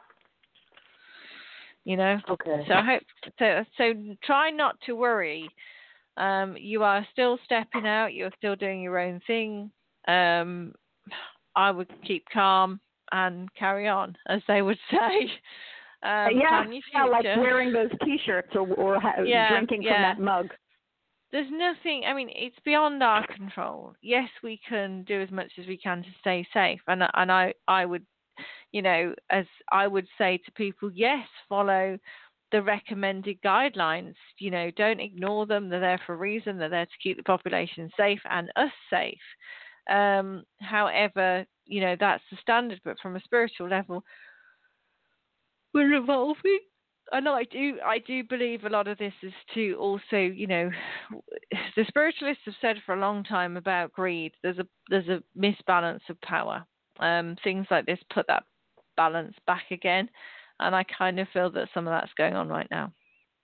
You know? Okay. So I hope, so, so try not to worry. Um, you are still stepping out. You're still doing your own thing. Um, I would keep calm and carry on, as they would say. Um, yeah, yeah, like wearing those T-shirts or, or ha- yeah, drinking yeah. from that mug. There's nothing, I mean, it's beyond our control. Yes, we can do as much as we can to stay safe. And, and I, I would, you know, as I would say to people, yes, follow the recommended guidelines. You know, don't ignore them. They're there for a reason. They're there to keep the population safe and us safe. Um, however, you know, that's the standard. But from a spiritual level, we're evolving. And I do, I do believe a lot of this is to also, you know, the spiritualists have said for a long time about greed. There's a there's a misbalance of power. Um, things like this put that balance back again, and I kind of feel that some of that's going on right now.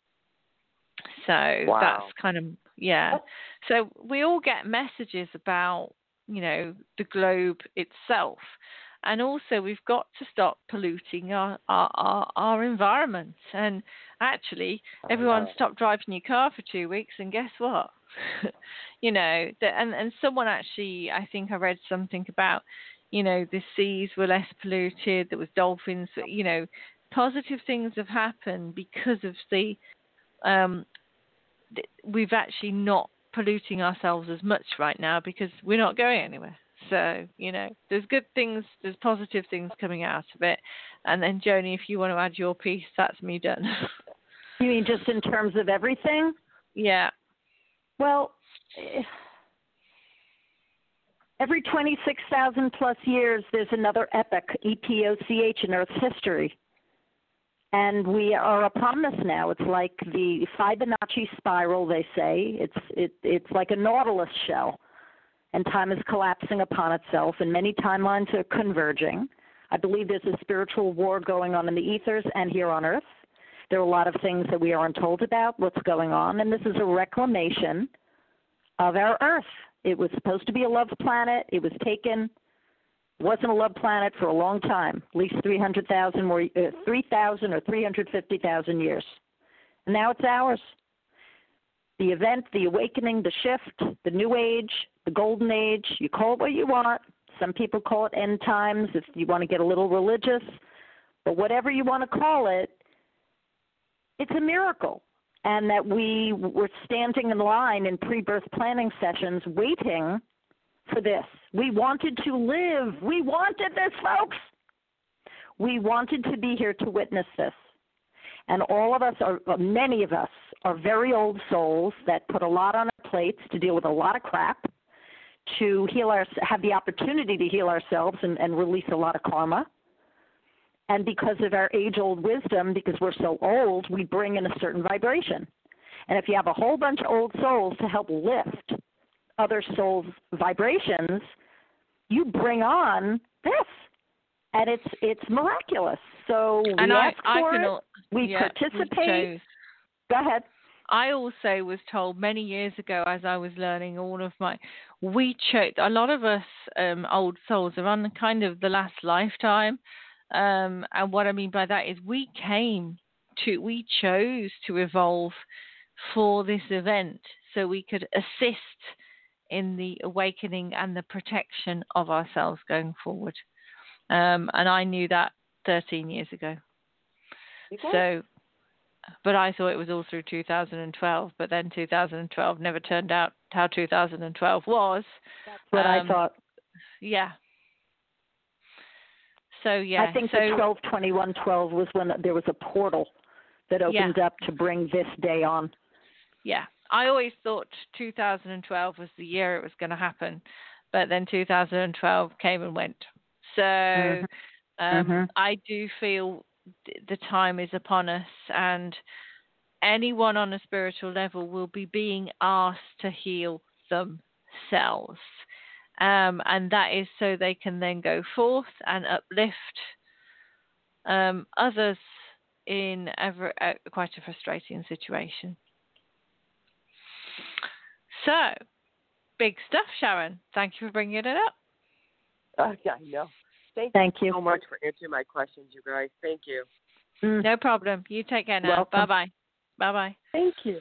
So wow. that's kind of yeah. So we all get messages about, you know, the globe itself. And also, we've got to stop polluting our, our, our, our environment. And actually, everyone stopped driving your car for two weeks, and guess what? you know, the, and, and someone actually, I think I read something about, you know, the seas were less polluted, there was dolphins, you know, positive things have happened because of the, um, th- we've actually not polluting ourselves as much right now because we're not going anywhere. So, you know, there's good things, there's positive things coming out of it. And then, Joni, if you want to add your piece, that's me done. You mean just in terms of everything? Yeah. Well, every twenty-six thousand plus years, there's another epoch, E P O C H, in Earth's history. And we are upon this now. It's like the Fibonacci spiral, they say. It's it, it's like a Nautilus shell. And time is collapsing upon itself, and many timelines are converging. I believe there's a spiritual war going on in the ethers and here on Earth. There are a lot of things that we aren't told about, what's going on, and this is a reclamation of our Earth. It was supposed to be a love planet. It was taken. Wasn't a love planet for a long time, at least three hundred thousand more, uh, three thousand or three hundred fifty thousand years. And now it's ours. The event, the awakening, the shift, the new age, the golden age, you call it what you want. Some people call it end times if you want to get a little religious. But whatever you want to call it, it's a miracle. And that we were standing in line in pre-birth planning sessions waiting for this. We wanted to live. We wanted this, folks. We wanted to be here to witness this. And all of us, are, many of us, are very old souls that put a lot on our plates to deal with a lot of crap, to heal our, have the opportunity to heal ourselves and, and release a lot of karma. And because of our age-old wisdom, because we're so old, we bring in a certain vibration. And if you have a whole bunch of old souls to help lift other souls' vibrations, you bring on this. And it's it's miraculous. So we and ask I, for I can, it, we yeah, participate. We Go ahead. I also was told many years ago, as I was learning all of my, we chose, a lot of us um, old souls are on kind of the last lifetime. Um, and what I mean by that is we came to, we chose to evolve for this event so we could assist in the awakening and the protection of ourselves going forward. Um, and I knew that thirteen years ago. Okay. So, but I thought it was all through two thousand twelve, but then two thousand twelve never turned out how two thousand twelve was. That's what um, I thought. Yeah. So, yeah. I think so, the twelve twenty-one twelve was when there was a portal that opened yeah. up to bring this day on. Yeah. I always thought two thousand twelve was the year it was going to happen, but then two thousand twelve came and went. So mm-hmm. Um, mm-hmm. I do feel the time is upon us, and anyone on a spiritual level will be being asked to heal themselves. Um, and that is so they can then go forth and uplift um, others in ever, uh, quite a frustrating situation. So, big stuff, Sharon. Thank you for bringing it up. Uh, yeah, I know. Thank, Thank you you so much for answering my questions, you guys. Thank you. Mm. No problem. You take care now. Welcome. Bye-bye. Bye-bye. Thank you.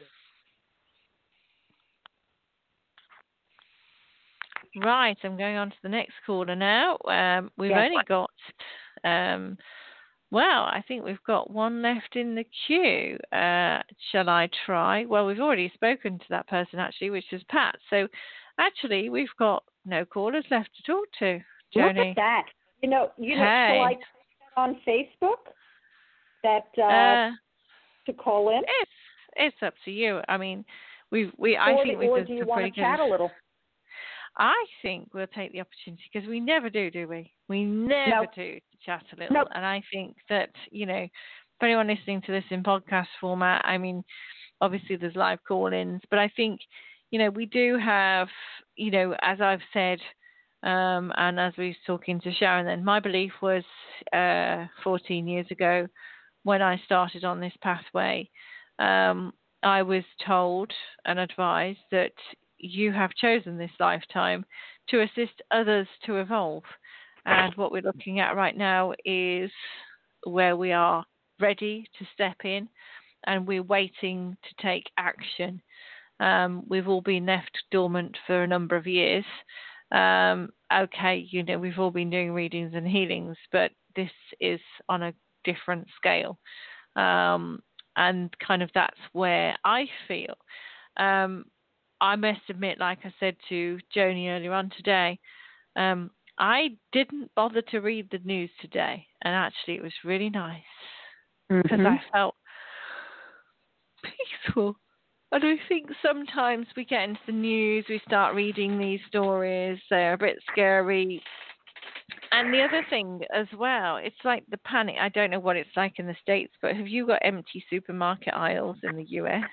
Right, I'm going on to the next caller now. Um, we've yes. only got, um, well, I think we've got one left in the queue. Uh, shall I try? Well, we've already spoken to that person, actually, which is Pat. So, actually, we've got no callers left to talk to, Joni. Look at that. You know, you know, hey. shall I put that on Facebook? That, uh, uh, to call in? It's it's up to you. I mean, we we Or, I think we've or done do you some want pretty to chat good. a little? I think we'll take the opportunity because we never do, do we? We never Nope. do to chat a little. Nope. And I think that, you know, for anyone listening to this in podcast format, I mean, obviously there's live call-ins, but I think, you know, we do have, you know, as I've said, um, and as we were talking to Sharon then, my belief was uh, fourteen years ago when I started on this pathway, um, I was told and advised that you have chosen this lifetime to assist others to evolve. And what we're looking at right now is where we are ready to step in and we're waiting to take action. Um, we've all been left dormant for a number of years. Um, okay, you know, we've all been doing readings and healings, but this is on a different scale. Um, and kind of that's where I feel. Um, I must admit, like I said to Joni earlier on today, um, I didn't bother to read the news today. And actually, it was really nice because Mm-hmm. I felt peaceful. And I think sometimes we get into the news, we start reading these stories, they're a bit scary. And the other thing as well, it's like the panic. I don't know what it's like in the States, but have you got empty supermarket aisles in the U S?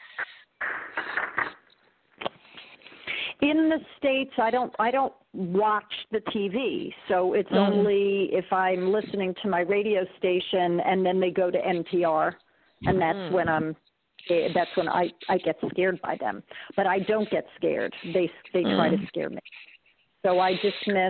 In the States, I don't I don't watch the T V, so it's Mm. only if I'm listening to my radio station and then they go to N P R, and that's Mm. when I'm eh, that's when I, I get scared by them. But I don't get scared. They they try Mm. to scare me. So I dismiss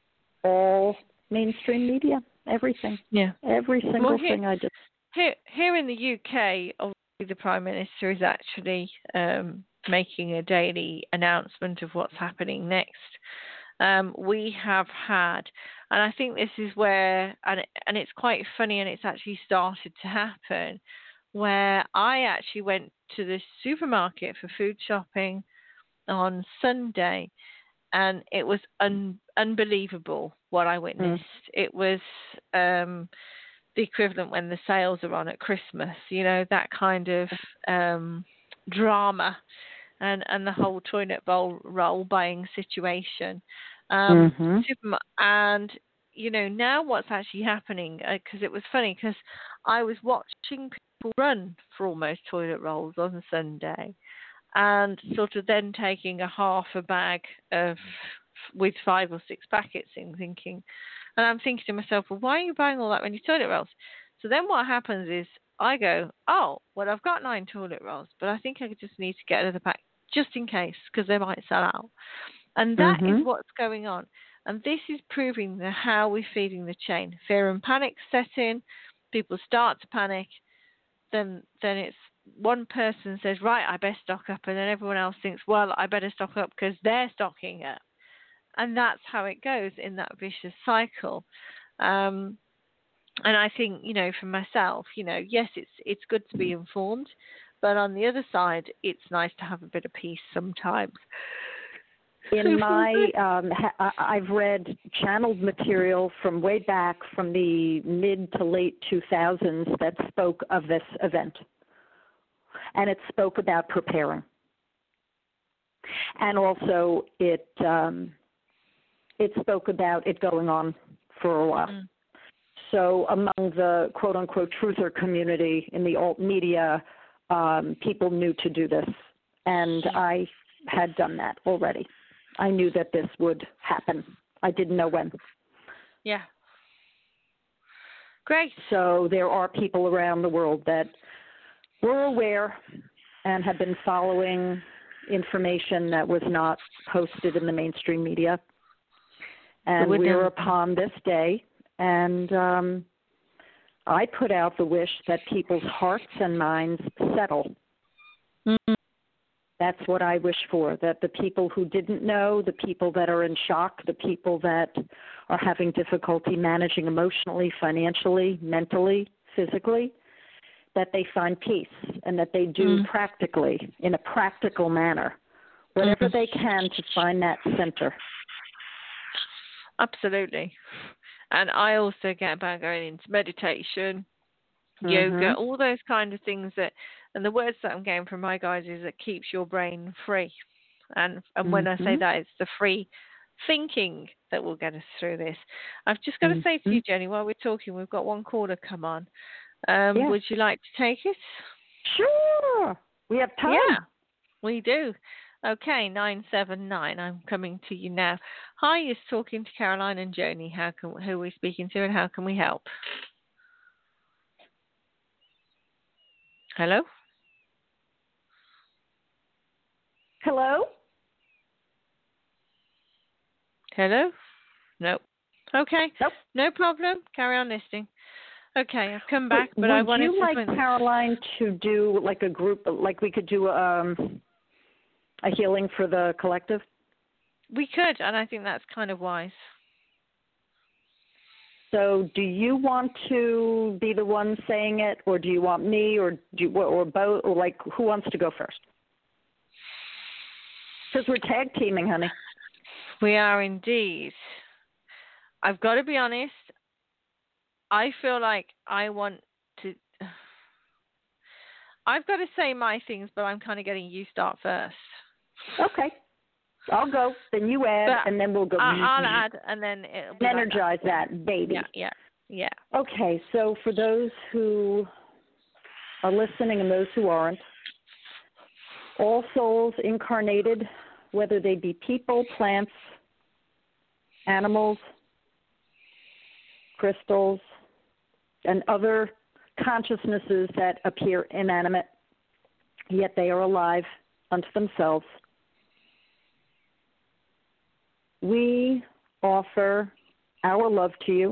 all mainstream media, everything, Yeah. every single Well, here- thing I do. Here, here in the U K, obviously the Prime Minister is actually um, making a daily announcement of what's happening next. Um, we have had, and I think this is where, and, and it's quite funny, and it's actually started to happen, where I actually went to the supermarket for food shopping on Sunday, and it was un, unbelievable what I witnessed. Mm. It was um, the equivalent when the sales are on at Christmas, you know, that kind of um, drama and, and the whole toilet bowl roll buying situation. Um, mm-hmm. super, and, you know, now what's actually happening, because uh, it was funny, because I was watching people run for almost toilet rolls on Sunday and sort of then taking a half a bag of with five or six packets in, thinking, and I'm thinking to myself, well, why are you buying all that many toilet rolls? So then what happens is I go, oh, well, I've got nine toilet rolls, but I think I just need to get another pack just in case, because they might sell out. And that mm-hmm. is what's going on. And this is proving the, how we're feeding the chain. Fear and panic set in, people start to panic, then then it's one person says, right, I better stock up, and then everyone else thinks, well, I better stock up because they're stocking up. And that's how it goes in that vicious cycle. Um, and I think, you know, for myself, you know, yes, it's it's good to be informed, but on the other side, it's nice to have a bit of peace sometimes. In my, um, ha- I've read channeled material from way back from the mid to late two thousands that spoke of this event. And it spoke about preparing. And also it um, it spoke about it going on for a while. Mm. So among the quote-unquote truther community in the alt media, um, people knew to do this. And I had done that already. I knew that this would happen. I didn't know when. Yeah. Great. So there are people around the world that were aware and have been following information that was not posted in the mainstream media. And we're upon this day, and um, I put out the wish that people's hearts and minds settle. Mm-hmm. That's what I wish for, that the people who didn't know, the people that are in shock, the people that are having difficulty managing emotionally, financially, mentally, physically, that they find peace and that they do mm. practically, in a practical manner, whatever mm-hmm. they can to find that center. Absolutely. And I also get about going into meditation, yoga, Mhm. all those kind of things that, and the words that I'm getting from my guys is that keeps your brain free. And and when I say Mhm. that, it's the free thinking that will get us through this. I've just got to say to you, Mhm. Jenny, while we're talking, we've got one caller come on. Um, Yes. would you like to take it? Sure. We have time. Yeah, we do. Okay, nine seven nine. I'm coming to you now. Hi, you're talking to Caroline and Joni. How can who are we speaking to, and how can we help? Hello. Hello? Hello. Nope. Okay. Nope. No problem. Carry on listening. Okay, I've come back, Would, but I would wanted you to. like Find... Caroline to do like a group, like we could do um, a healing for the collective? We could, and I think that's kind of wise. So, do you want to be the one saying it, or do you want me, or do you, or both, or like who wants to go first? Because we're tag teaming, honey. We are indeed. I've got to be honest. I feel like I want to. I've got to say my things, but I'm kind of getting you start first. Okay. I'll go. Then you add, But and then we'll go. I- I'll add, and then it'll be energize like that. that baby. Yeah, yeah, yeah. Okay, so for those who are listening and those who aren't, all souls incarnated, whether they be people, plants, animals, crystals, and other consciousnesses that appear inanimate, yet they are alive unto themselves, we offer our love to you.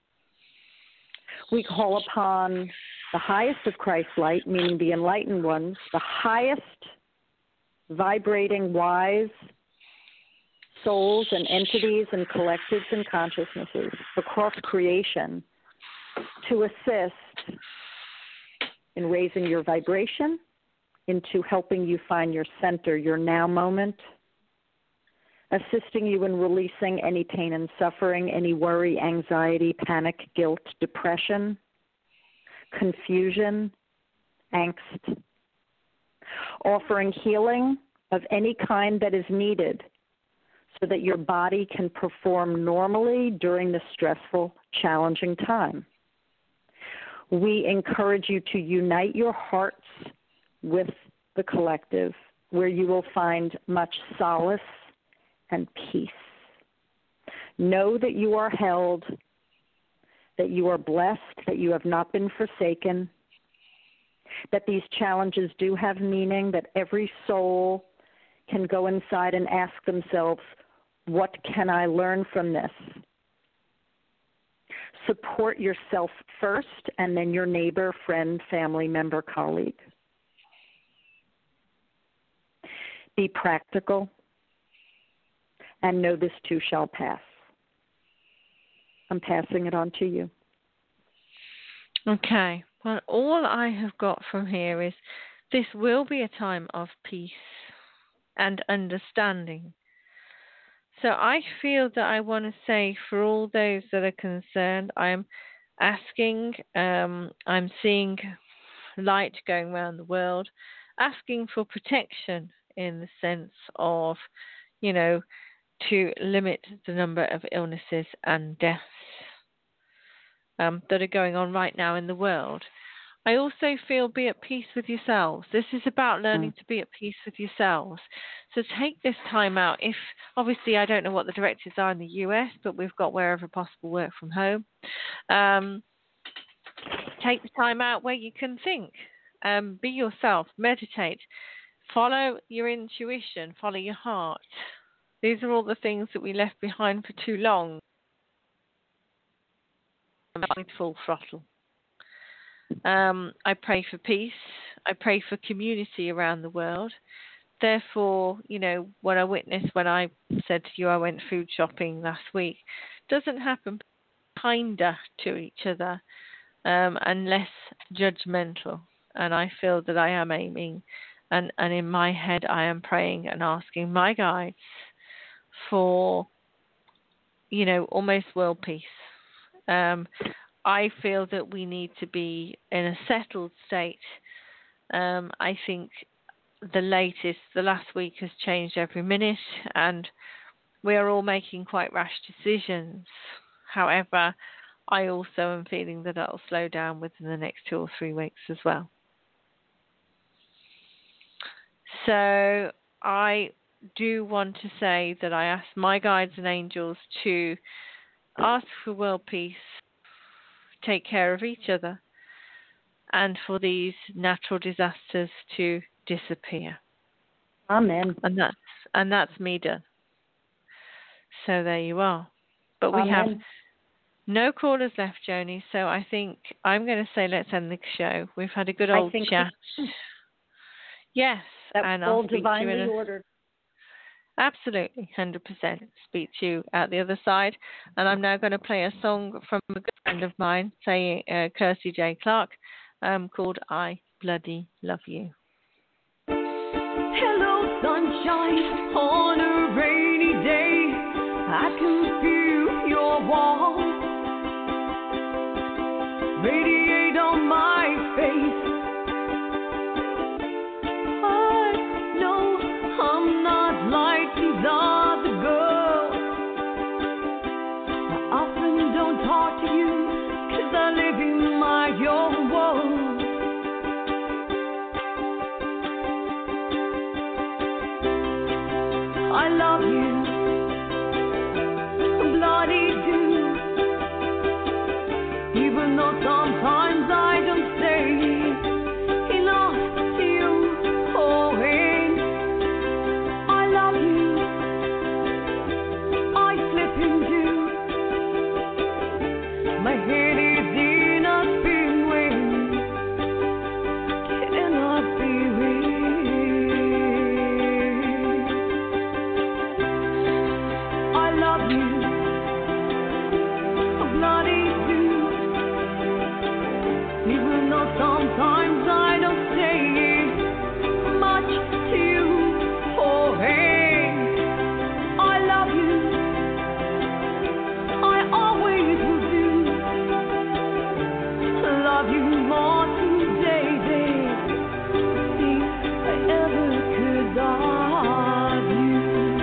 We call upon the highest of Christ's light, meaning the enlightened ones, the highest vibrating wise souls and entities and collectives and consciousnesses across creation to assist in raising your vibration, into helping you find your center, your now moment, assisting you in releasing any pain and suffering, any worry, anxiety, panic, guilt, depression, confusion, angst, offering healing of any kind that is needed so that your body can perform normally during this stressful, challenging time. We encourage you to unite your hearts with the collective, where you will find much solace and peace. Know that you are held, that you are blessed, that you have not been forsaken, that these challenges do have meaning, that every soul can go inside and ask themselves, what can I learn from this? Support yourself first, and then your neighbor, friend, family member, colleague. Be practical, and know this too shall pass. I'm passing it on to you. Okay. Well, all I have got from here is this will be a time of peace and understanding. So I feel that I want to say for all those that are concerned, I'm asking, um, I'm seeing light going around the world, asking for protection in the sense of, you know, to limit the number of illnesses and deaths um, that are going on right now in the world. I also feel be at peace with yourselves. This is about learning mm. to be at peace with yourselves. So take this time out. If obviously I don't know what the directives are in the U S, but we've got wherever possible work from home. Um, take the time out where you can think. Um, be yourself. Meditate. Follow your intuition. Follow your heart. These are all the things that we left behind for too long. With full throttle. Um, I pray for peace. I pray for community around the world. Therefore, you know, what I witnessed when I said to you I went food shopping last week doesn't happen. Kinder to each other um, and less judgmental. And I feel that I am aiming, and, and in my head I am praying and asking my guides for, you know, almost world peace. Um, I feel that we need to be in a settled state. Um, I think the latest, the last week has changed every minute, and we are all making quite rash decisions. However, I also am feeling that it'll slow down within the next two or three weeks as well. So I do want to say that I ask my guides and angels to ask for world peace, take care of each other, and for these natural disasters to disappear. Amen. And that's and that's me done. So there you are. But we Amen. have no callers left, Joni. So I think I'm going to say let's end the show. We've had a good old I think chat. Yes, that and all I'll speak divinely to you in a, ordered. Absolutely, one hundred percent. Speak to you at the other side. And I'm now going to play a song from a good friend of mine, say uh, Kirsty J. Clark, um, called I Bloody Love You. Hello, sunshine on a rainy day. I can feel your warmth radiate on my face. I know I'm not like these other girls. I often don't talk to you 'cause I live in my own world. I love you, bloody do. Even though sometimes I don't say enough to you. Oh, hey, I love you. I slip into my head is in a spin wing. Cannot be real. I love you, bloody do. Even though sometimes I don't say much to you. Oh, hey, I love you. I always will do. Love you more today than think I ever could of you.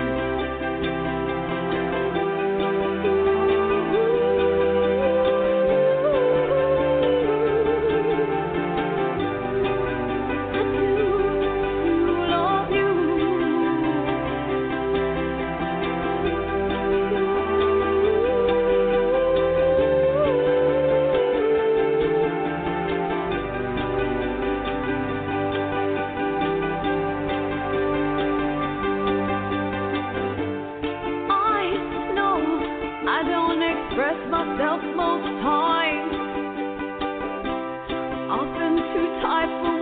I know I don't express myself most times. Often too tired for